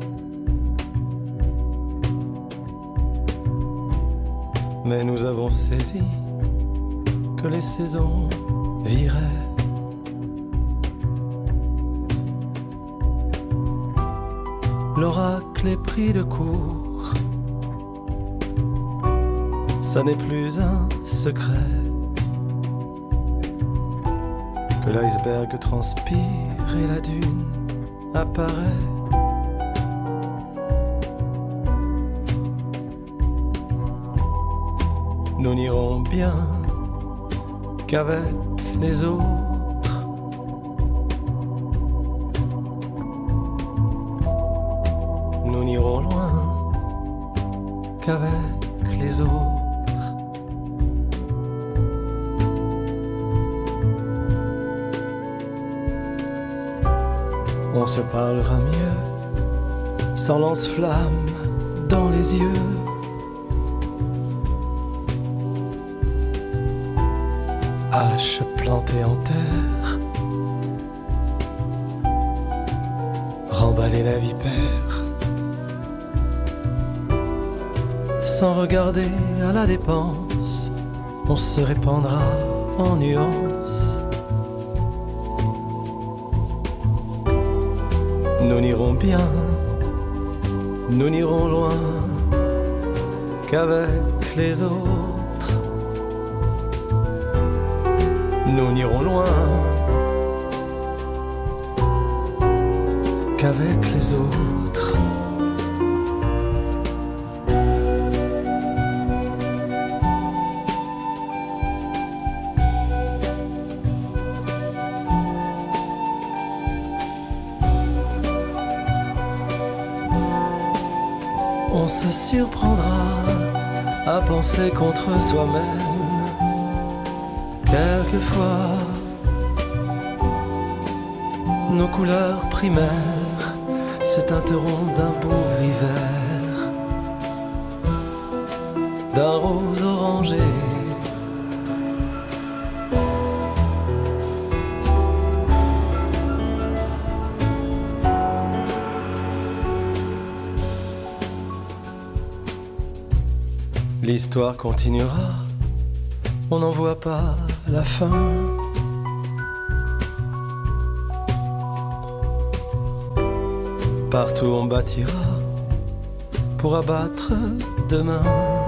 Mais nous avons saisi que les saisons viraient. L'oracle est pris de court. Ça n'est plus un secret. Que l'iceberg transpire et la dune apparaît. Nous n'irons bien qu'avec les autres. Nous n'irons loin qu'avec les autres. On se parlera mieux, sans lance-flamme dans les yeux. Hache plantée en terre, remballer la vipère, sans regarder à la dépense, on se répandra en nuances. Nous n'irons bien, nous n'irons loin qu'avec les autres. Nous n'irons loin qu'avec les autres. On se surprendra à penser contre soi-même. Quelquefois, nos couleurs primaires se teinteront d'un beau hiver, d'un rose orangé. L'histoire continuera, on n'en voit pas la fin. Partout on bâtira pour abattre demain.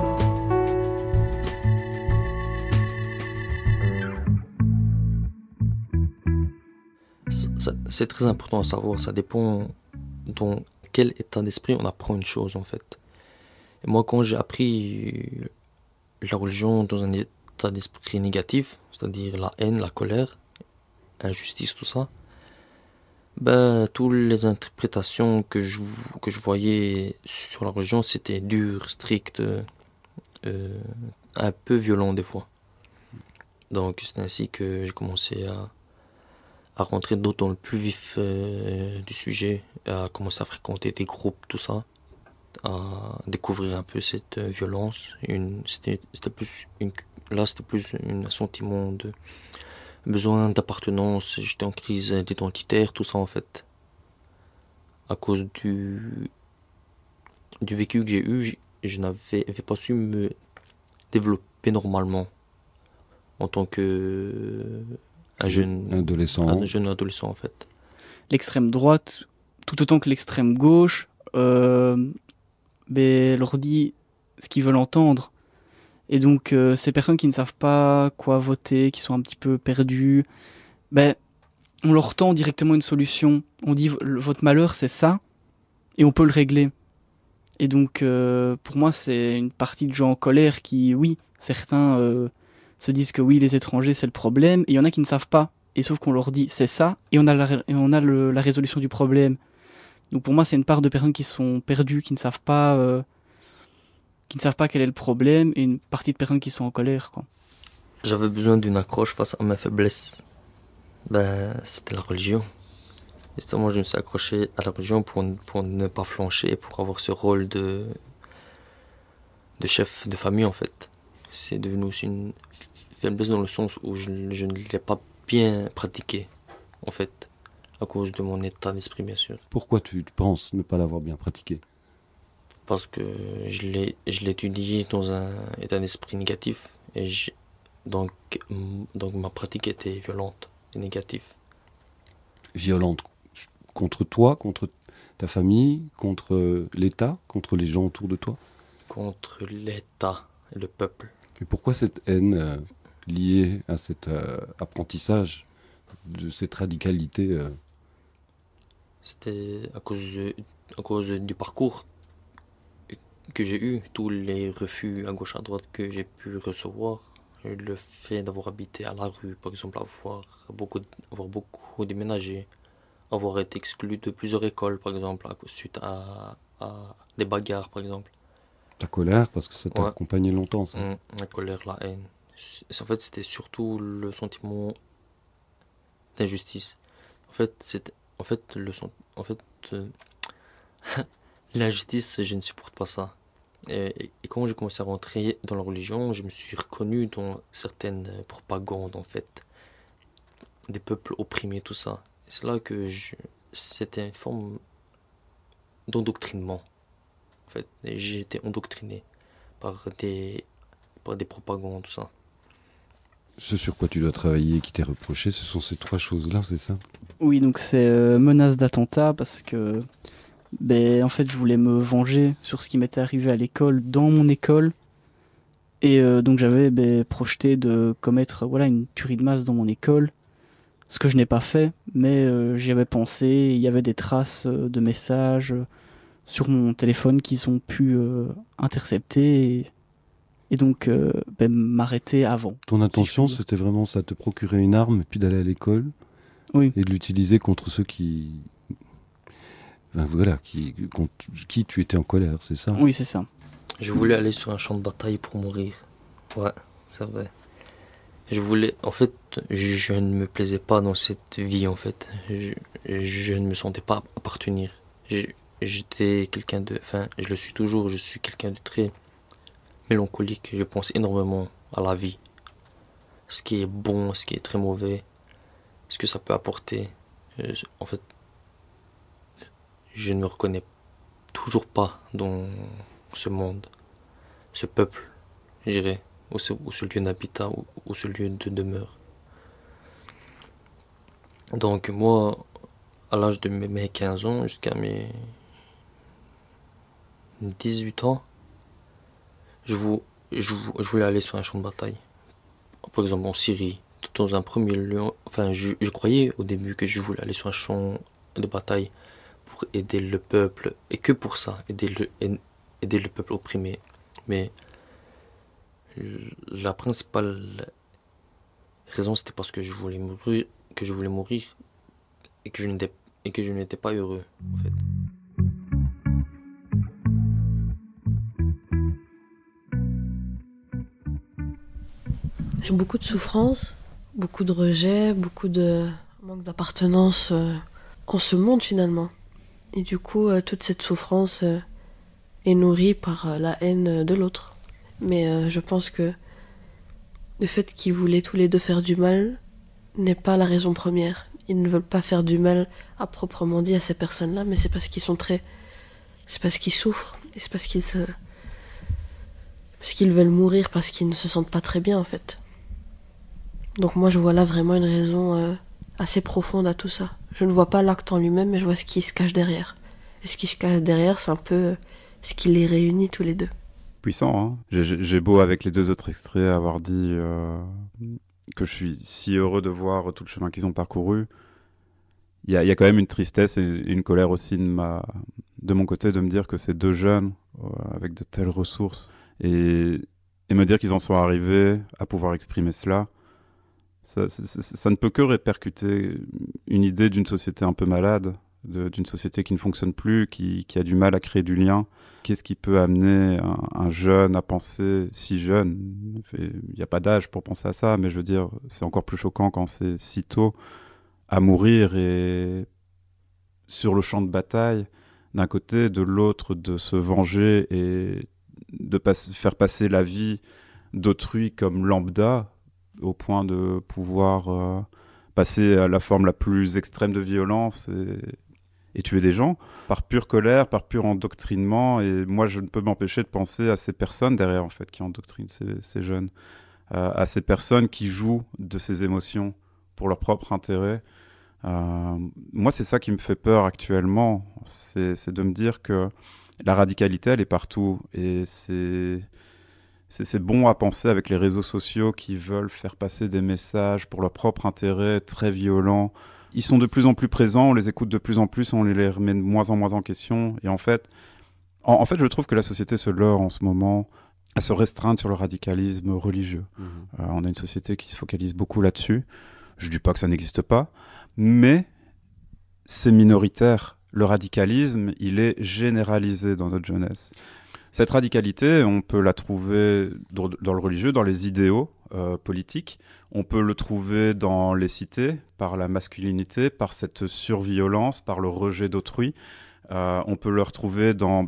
C'est très important à savoir, ça dépend dans quel état d'esprit on apprend une chose en fait. Et moi quand j'ai appris la religion dans un état d'esprit négatif, c'est-à-dire la haine, la colère, injustice, tout ça, toutes les interprétations que je voyais sur la religion, c'était dur, strict, un peu violent des fois. Donc c'est ainsi que j'ai commencé à rentrer dans le plus vif du sujet, à commencer à fréquenter des groupes, tout ça, à découvrir un peu cette violence. C'était plus un sentiment de besoin d'appartenance. J'étais en crise identitaire, tout ça en fait. À cause du vécu que j'ai eu, je n'avais pas su me développer normalement en tant que un jeune adolescent en fait. L'extrême droite, tout autant que l'extrême gauche, leur dit ce qu'ils veulent entendre. Et donc ces personnes qui ne savent pas quoi voter, qui sont un petit peu perdues, on leur tend directement une solution. On dit votre malheur c'est ça, et on peut le régler. Et donc pour moi c'est une partie de gens en colère qui, oui, certains se disent que oui, les étrangers c'est le problème, et il y en a qui ne savent pas. Et sauf qu'on leur dit c'est ça, et on a la résolution du problème. Donc pour moi c'est une part de personnes qui sont perdues, qui ne savent pas quel est le problème, et une partie de personnes qui sont en colère, quoi. J'avais besoin d'une accroche face à ma faiblesse. C'était la religion. Justement, je me suis accroché à la religion pour ne pas flancher, pour avoir ce rôle de chef de famille en fait. C'est devenu aussi une faiblesse dans le sens où je ne l'ai pas bien pratiqué en fait, à cause de mon état d'esprit bien sûr. Pourquoi tu penses ne pas l'avoir bien pratiqué ? Parce que je l'ai étudié dans un état d'esprit négatif et donc ma pratique était violente et négative. Violente contre toi, contre ta famille, contre l'État, contre les gens autour de toi ? Contre l'État et le peuple. Et pourquoi cette haine liée à cet apprentissage de cette radicalité C'était à cause du parcours que j'ai eu, tous les refus à gauche à droite que j'ai pu recevoir, le fait d'avoir habité à la rue, par exemple, avoir beaucoup déménagé, avoir été exclu de plusieurs écoles, par exemple, suite à des bagarres, par exemple. Ta colère, parce que ça t'a accompagné longtemps, ça. La colère, la haine. En fait, c'était surtout le sentiment d'injustice. L'injustice, je ne supporte pas ça. Et quand j'ai commencé à rentrer dans la religion, je me suis reconnu dans certaines propagandes, en fait, des peuples opprimés, tout ça. Et c'est là que c'était une forme d'endoctrinement, en fait. Et j'ai été endoctriné par des propagandes, tout ça. Ce sur quoi tu dois travailler, qui t'est reproché, ce sont ces trois choses-là, c'est ça ? Oui, donc c'est menace d'attentat, parce que en fait je voulais me venger sur ce qui m'était arrivé à l'école, dans mon école. Et donc j'avais projeté de commettre une tuerie de masse dans mon école, ce que je n'ai pas fait, mais j'y avais pensé. Il y avait des traces de messages sur mon téléphone qu'ils ont pu intercepter et donc m'arrêter avant. Ton intention, c'était vraiment ça, te procurer une arme, puis d'aller à l'école, oui, et de l'utiliser contre ceux qui contre qui tu étais en colère, c'est ça ? Oui, c'est ça. Je voulais aller sur un champ de bataille pour mourir. Ouais, c'est vrai. En fait, je ne me plaisais pas dans cette vie, en fait. Je ne me sentais pas appartenir. J'étais quelqu'un je le suis toujours, je suis quelqu'un de très mélancolique. Je pense énormément à la vie. Ce qui est bon, ce qui est très mauvais, ce que ça peut apporter. En fait, je ne me reconnais toujours pas dans ce monde, ce peuple, je dirais, ou ce lieu d'habitat, ou ce lieu de demeure. Donc moi, à l'âge de mes 15 ans jusqu'à mes 18 ans, je voulais aller sur un champ de bataille. Par exemple en Syrie, dans un premier lieu. Enfin, je croyais au début que je voulais aller sur un champ de bataille pour aider le peuple, et que pour ça, aider le peuple opprimé. Mais la principale raison, c'était parce que je voulais mourir, et que je n'étais pas heureux, en fait. Il y a beaucoup de souffrance, beaucoup de rejet, beaucoup de manque d'appartenance en ce monde finalement. Et du coup, toute cette souffrance est nourrie par la haine de l'autre. Mais je pense que le fait qu'ils voulaient tous les deux faire du mal n'est pas la raison première. Ils ne veulent pas faire du mal à proprement dit à ces personnes-là, mais c'est parce qu'ils sont c'est parce qu'ils souffrent, et c'est parce qu'ils veulent mourir, parce qu'ils ne se sentent pas très bien en fait. Donc moi je vois là vraiment une raison assez profonde à tout ça. Je ne vois pas l'acte en lui-même, mais je vois ce qui se cache derrière. Et ce qui se cache derrière, c'est un peu ce qui les réunit tous les deux. Puissant, hein. J'ai beau avec les 2 autres extraits avoir dit que je suis si heureux de voir tout le chemin qu'ils ont parcouru. Il y a quand même une tristesse et une colère aussi de mon côté de me dire que ces 2 jeunes avec de telles ressources et me dire qu'ils en sont arrivés à pouvoir exprimer cela, ça ne peut que répercuter une idée d'une société un peu malade, d'une société qui ne fonctionne plus, qui a du mal à créer du lien. Qu'est-ce qui peut amener un jeune à penser, si jeune, il n'y a pas d'âge pour penser à ça, mais je veux dire, c'est encore plus choquant quand c'est si tôt, à mourir et sur le champ de bataille, d'un côté, de l'autre, de se venger et de faire passer la vie d'autrui comme lambda, au point de pouvoir passer à la forme la plus extrême de violence et tuer des gens, par pure colère, par pur endoctrinement. Et moi, je ne peux m'empêcher de penser à ces personnes derrière, en fait, qui endoctrinent ces jeunes, à ces personnes qui jouent de ces émotions pour leur propre intérêt. Moi, c'est ça qui me fait peur actuellement, c'est de me dire que la radicalité, elle est partout. Et c'est bon à penser avec les réseaux sociaux qui veulent faire passer des messages pour leur propre intérêt très violents. Ils sont de plus en plus présents, on les écoute de plus en plus, on les remet de moins en moins en question. Et en fait, je trouve que la société se leurre en ce moment à se restreindre sur le radicalisme religieux. On a une société qui se focalise beaucoup là-dessus. Je ne dis pas que ça n'existe pas, mais c'est minoritaire. Le radicalisme, il est généralisé dans notre jeunesse. Cette radicalité, on peut la trouver dans le religieux, dans les idéaux politiques. On peut le trouver dans les cités, par la masculinité, par cette surviolence, par le rejet d'autrui. On peut le retrouver dans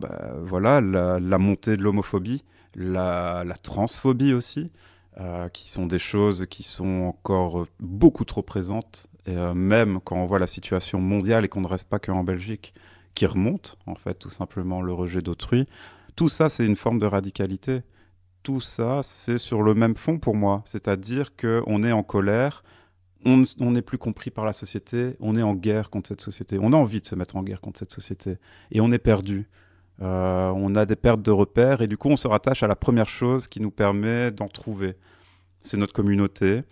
la montée de l'homophobie, la transphobie aussi, qui sont des choses qui sont encore beaucoup trop présentes. Et même quand on voit la situation mondiale et qu'on ne reste pas qu'en Belgique, qui remonte, en fait, tout simplement le rejet d'autrui. Tout ça, c'est une forme de radicalité. Tout ça, c'est sur le même fond pour moi. C'est-à-dire qu'on est en colère, on n'est plus compris par la société, on est en guerre contre cette société. On a envie de se mettre en guerre contre cette société. Et on est perdu. On a des pertes de repères et du coup, on se rattache à la première chose qui nous permet d'en trouver. C'est notre communauté,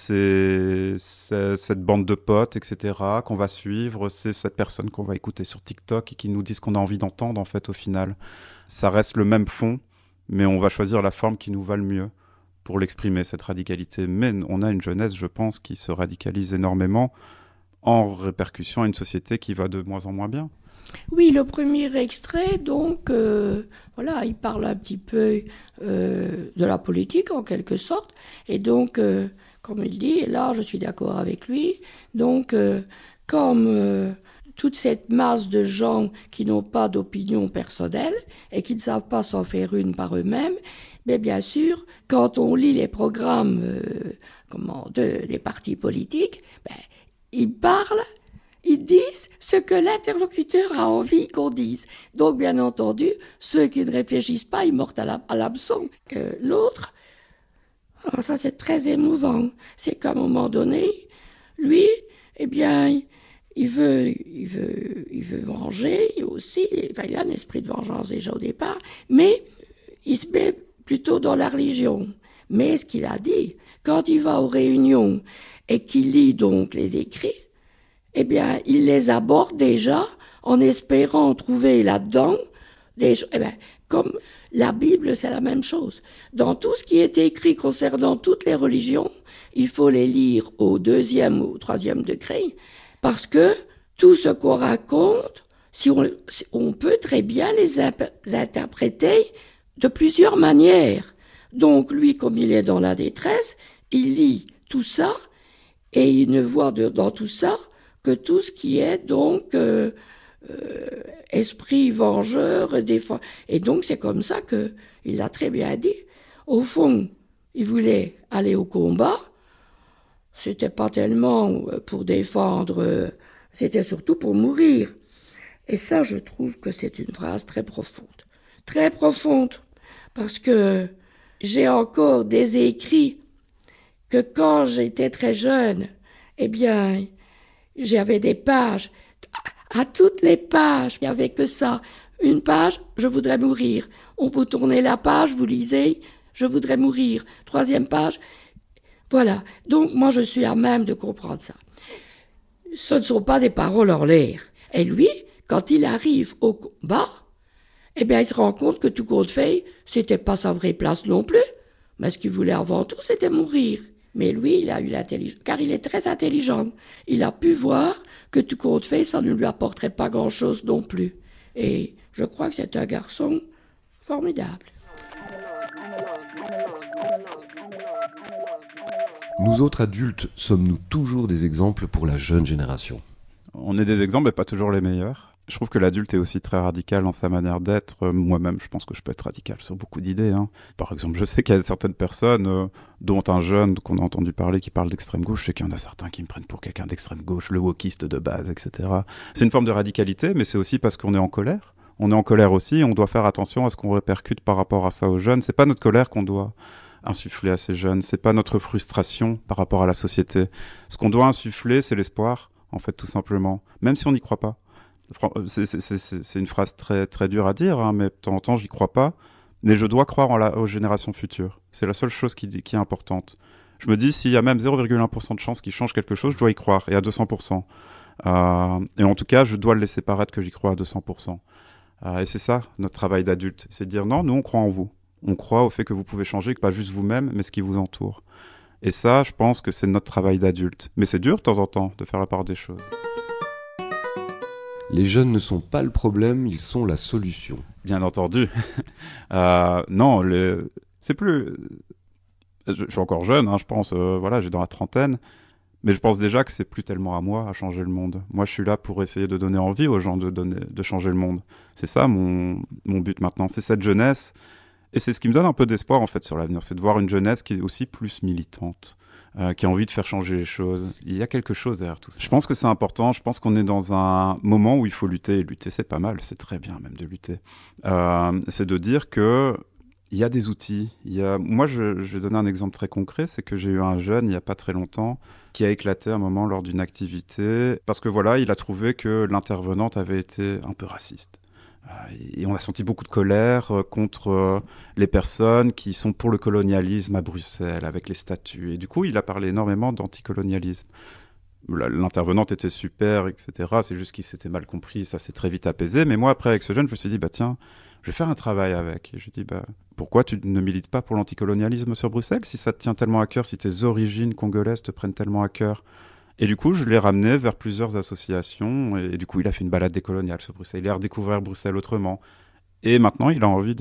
c'est cette bande de potes, etc., qu'on va suivre, c'est cette personne qu'on va écouter sur TikTok et qui nous dit ce qu'on a envie d'entendre, en fait, au final. Ça reste le même fond, mais on va choisir la forme qui nous va le mieux pour l'exprimer, cette radicalité. Mais on a une jeunesse, je pense, qui se radicalise énormément en répercussion à une société qui va de moins en moins bien. Oui, le premier extrait, donc, il parle un petit peu de la politique, en quelque sorte. Et donc, comme il dit, et là, je suis d'accord avec lui, donc, comme toute cette masse de gens qui n'ont pas d'opinion personnelle et qui ne savent pas s'en faire une par eux-mêmes, mais bien sûr, quand on lit les programmes des partis politiques, ils parlent, ils disent ce que l'interlocuteur a envie qu'on dise. Donc, bien entendu, ceux qui ne réfléchissent pas, ils mordent à l'hameçon. L'autre, alors ça c'est très émouvant, c'est qu'à un moment donné, lui, eh bien, il veut venger aussi, enfin, il a un esprit de vengeance déjà au départ, mais il se met plutôt dans la religion. Mais ce qu'il a dit, quand il va aux réunions et qu'il lit donc les écrits, eh bien, il les aborde déjà en espérant trouver là-dedans des choses. Eh bien, comme la Bible, c'est la même chose. Dans tout ce qui est écrit concernant toutes les religions, il faut les lire au 2e ou 3e degré, parce que tout ce qu'on raconte, on peut très bien les interpréter de plusieurs manières. Donc, lui, comme il est dans la détresse, il lit tout ça et il ne voit dans tout ça que tout ce qui est donc esprit vengeur, et donc c'est comme ça que il l'a très bien dit. Au fond, il voulait aller au combat. C'était pas tellement pour défendre, c'était surtout pour mourir. Et ça, je trouve que c'est une phrase très profonde, parce que j'ai encore des écrits que quand j'étais très jeune, eh bien, j'avais des pages. À toutes les pages, il n'y avait que ça. Une page, je voudrais mourir. On vous tournez la page, vous lisez, je voudrais mourir. 3e page, voilà. Donc, moi, je suis à même de comprendre ça. Ce ne sont pas des paroles en l'air. Et lui, quand il arrive au combat, eh bien, il se rend compte que tout compte fait, c'était pas sa vraie place non plus. Mais ce qu'il voulait avant tout, c'était mourir. Mais lui, il a eu l'intelligence, car il est très intelligent. Il a pu voir que tout compte fait, ça ne lui apporterait pas grand-chose non plus. Et je crois que c'est un garçon formidable. Nous autres adultes, sommes-nous toujours des exemples pour la jeune génération ? On est des exemples, mais pas toujours les meilleurs. Je trouve que l'adulte est aussi très radical dans sa manière d'être. Moi-même, je pense que je peux être radical sur beaucoup d'idées. Hein. Par exemple, je sais qu'il y a certaines personnes, dont un jeune qu'on a entendu parler qui parle d'extrême gauche, je sais qu'il y en a certains qui me prennent pour quelqu'un d'extrême gauche, le wokiste de base, etc. C'est une forme de radicalité, mais c'est aussi parce qu'on est en colère. On est en colère aussi, on doit faire attention à ce qu'on répercute par rapport à ça aux jeunes. C'est pas notre colère qu'on doit insuffler à ces jeunes, c'est pas notre frustration par rapport à la société. Ce qu'on doit insuffler, c'est l'espoir, en fait, tout simplement, même si on n'y croit pas. C'est une phrase très, très dure à dire, hein, mais de temps en temps, j'y crois pas. Mais je dois croire aux générations futures. C'est la seule chose qui est importante. Je me dis, s'il y a même 0,1% de chance qu'il change quelque chose, je dois y croire, et à 200%. Et en tout cas, je dois le laisser paraître que j'y crois à 200%. Et c'est ça, notre travail d'adulte. C'est de dire, non, nous, on croit en vous. On croit au fait que vous pouvez changer, pas juste vous-même, mais ce qui vous entoure. Et ça, je pense que c'est notre travail d'adulte. Mais c'est dur, de temps en temps, de faire la part des choses. Les jeunes ne sont pas le problème, ils sont la solution. Bien entendu. Non, c'est plus... Je suis encore jeune, hein, je pense, j'ai dans la trentaine, mais je pense déjà que c'est plus tellement à moi à changer le monde. Moi, je suis là pour essayer de donner envie aux gens de changer le monde. C'est ça mon but maintenant, c'est cette jeunesse. Et c'est ce qui me donne un peu d'espoir, en fait, sur l'avenir. C'est de voir une jeunesse qui est aussi plus militante, qui a envie de faire changer les choses. Il y a quelque chose derrière tout ça. Je pense que c'est important. Je pense qu'on est dans un moment où il faut lutter. Et lutter, c'est pas mal. C'est très bien, même, de lutter. C'est de dire que il y a des outils. Moi, je vais donner un exemple très concret. C'est que j'ai eu un jeune, il n'y a pas très longtemps, qui a éclaté un moment lors d'une activité. Parce que, il a trouvé que l'intervenante avait été un peu raciste. Et on a senti beaucoup de colère contre les personnes qui sont pour le colonialisme à Bruxelles, avec les statuts. Et du coup, il a parlé énormément d'anticolonialisme. L'intervenante était super, etc. C'est juste qu'il s'était mal compris, ça s'est très vite apaisé. Mais moi, après, avec ce jeune, je me suis dit, tiens, je vais faire un travail avec. Et je lui ai dit, pourquoi tu ne milites pas pour l'anticolonialisme sur Bruxelles, si ça te tient tellement à cœur, si tes origines congolaises te prennent tellement à cœur? Et du coup, je l'ai ramené vers plusieurs associations. Et du coup, il a fait une balade décoloniale sur Bruxelles. Il a redécouvert Bruxelles autrement. Et maintenant, il a envie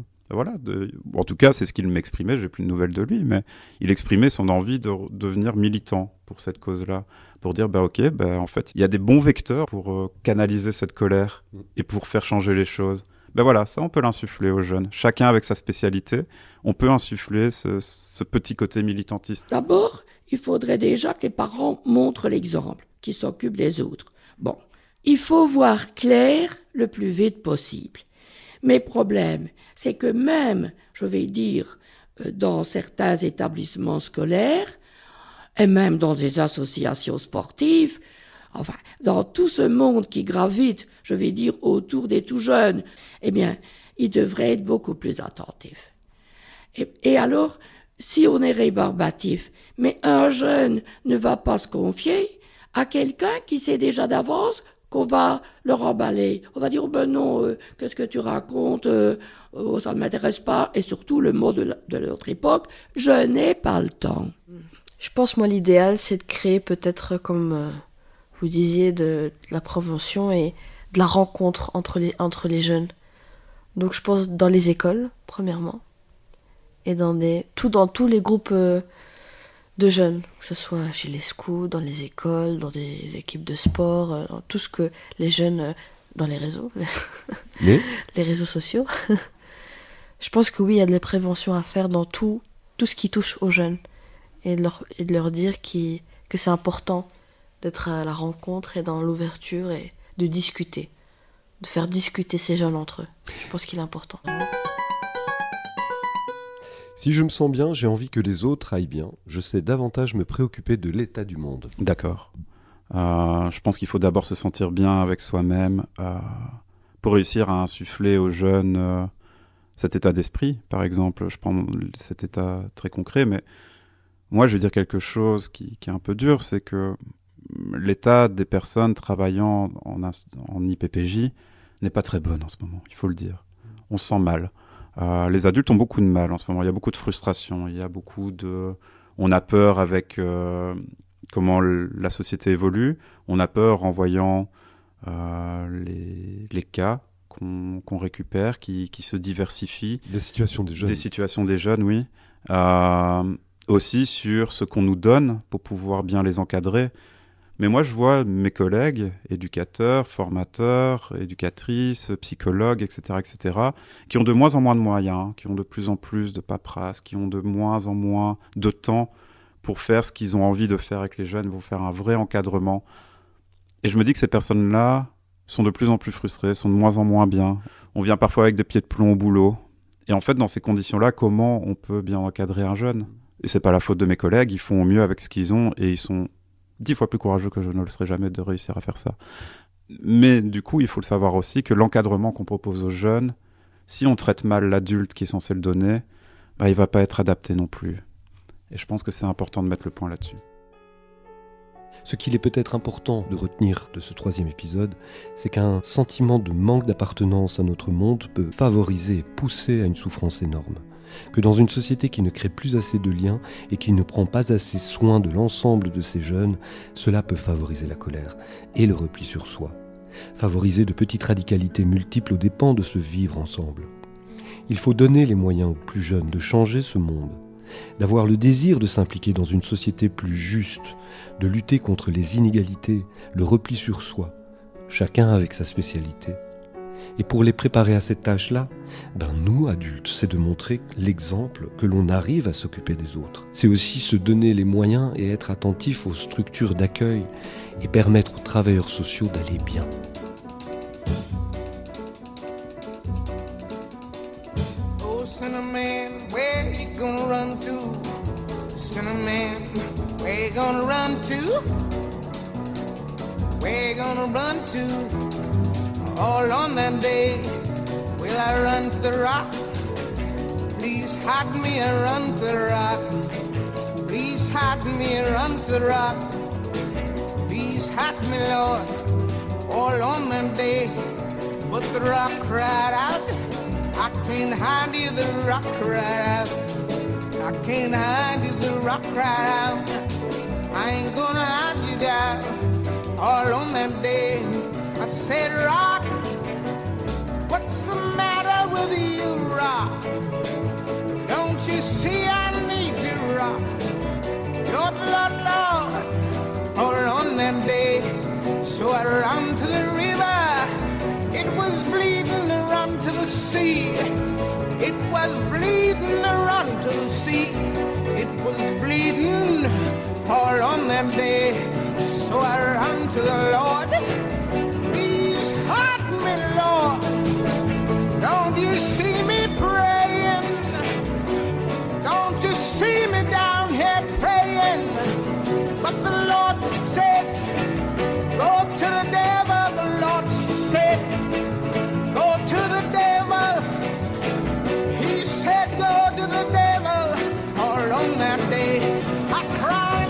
en tout cas, c'est ce qu'il m'exprimait. J'ai plus de nouvelles de lui, mais il exprimait son envie de devenir militant pour cette cause-là. Pour dire, en fait, il y a des bons vecteurs pour canaliser cette colère et pour faire changer les choses. Ça, on peut l'insuffler aux jeunes. Chacun avec sa spécialité, on peut insuffler ce petit côté militantiste. D'abord, il faudrait déjà que les parents montrent l'exemple, qu'ils s'occupent des autres. Bon, il faut voir clair le plus vite possible. Mais problème, c'est que même, je vais dire, dans certains établissements scolaires, et même dans des associations sportives, enfin, dans tout ce monde qui gravite, je vais dire, autour des tout jeunes, eh bien, ils devraient être beaucoup plus attentifs. Et alors, si on est rébarbatif, mais un jeune ne va pas se confier à quelqu'un qui sait déjà d'avance qu'on va leur emballer. On va dire, non, qu'est-ce que tu racontes, ça ne m'intéresse pas. Et surtout, le mot de notre époque, je n'ai pas le temps. Je pense, moi, l'idéal, c'est de créer peut-être, comme vous disiez, de la prévention et de la rencontre entre les jeunes. Donc, je pense dans les écoles, premièrement, et dans tous les groupes de jeunes, que ce soit chez les scouts, dans les écoles, dans des équipes de sport, dans tout ce que les jeunes, dans les réseaux, les réseaux sociaux. Je pense que oui, il y a de la prévention à faire dans tout ce qui touche aux jeunes et de leur dire que c'est important d'être à la rencontre et dans l'ouverture et de discuter, de faire discuter ces jeunes entre eux. Je pense qu'il est important. Si je me sens bien, j'ai envie que les autres aillent bien. Je sais davantage me préoccuper de l'état du monde. D'accord. Je pense qu'il faut d'abord se sentir bien avec soi-même pour réussir à insuffler aux jeunes cet état d'esprit, par exemple. Je prends cet état très concret, mais moi, je vais dire quelque chose qui est un peu dur, c'est que l'état des personnes travaillant en IPPJ n'est pas très bon en ce moment, il faut le dire. On se sent mal. Les adultes ont beaucoup de mal en ce moment. Il y a beaucoup de frustration. Il y a beaucoup de... On a peur avec comment la société évolue. On a peur en voyant les cas qu'on récupère, qui se diversifient. Des situations des jeunes. Des situations des jeunes, oui. Aussi sur ce qu'on nous donne pour pouvoir bien les encadrer. Mais moi, je vois mes collègues, éducateurs, formateurs, éducatrices, psychologues, etc., qui ont de moins en moins de moyens, qui ont de plus en plus de paperasse, qui ont de moins en moins de temps pour faire ce qu'ils ont envie de faire avec les jeunes, pour faire un vrai encadrement. Et je me dis que ces personnes-là sont de plus en plus frustrées, sont de moins en moins bien. On vient parfois avec des pieds de plomb au boulot. Et en fait, dans ces conditions-là, comment on peut bien encadrer un jeune ? Et c'est pas la faute de mes collègues, ils font au mieux avec ce qu'ils ont et ils sont 10 fois plus courageux que je ne le serais jamais de réussir à faire ça. Mais du coup, il faut le savoir aussi que l'encadrement qu'on propose aux jeunes, si on traite mal l'adulte qui est censé le donner, il va pas être adapté non plus. Et je pense que c'est important de mettre le point là-dessus. Ce qu'il est peut-être important de retenir de ce 3e épisode, c'est qu'un sentiment de manque d'appartenance à notre monde peut favoriser et pousser à une souffrance énorme. Que dans une société qui ne crée plus assez de liens et qui ne prend pas assez soin de l'ensemble de ses jeunes, cela peut favoriser la colère et le repli sur soi. Favoriser de petites radicalités multiples aux dépens de ce vivre ensemble. Il faut donner les moyens aux plus jeunes de changer ce monde, d'avoir le désir de s'impliquer dans une société plus juste, de lutter contre les inégalités, le repli sur soi, chacun avec sa spécialité. Et pour les préparer à cette tâche-là, nous, adultes, c'est de montrer l'exemple que l'on arrive à s'occuper des autres. C'est aussi se donner les moyens et être attentif aux structures d'accueil et permettre aux travailleurs sociaux d'aller bien. Oh, Cinnamon, where you gonna run to? Cinnamon, where you gonna run to? Where you gonna run to? All on that day, will I run to the rock? Please hide me and run to the rock. Please hide me and run to the rock. Please hide me, Lord, all on that day. But the rock cried out, I can't hide you, the rock cried out. I can't hide you, the rock cried out. I ain't gonna hide you down, all on that day. I said, rock, what's the matter with you, rock? Don't you see I need you, rock? Lord, Lord, Lord, all on that day. So I ran to the river, it was bleeding to run to the sea. It was bleeding to run to the sea. It was bleeding all on that day. So I ran to the Lord. Hurt me, Lord. Don't you see me praying? Don't you see me down here praying? But the Lord said, go to the devil. The Lord said, go to the devil. He said, go to the devil. All on that day, I cried.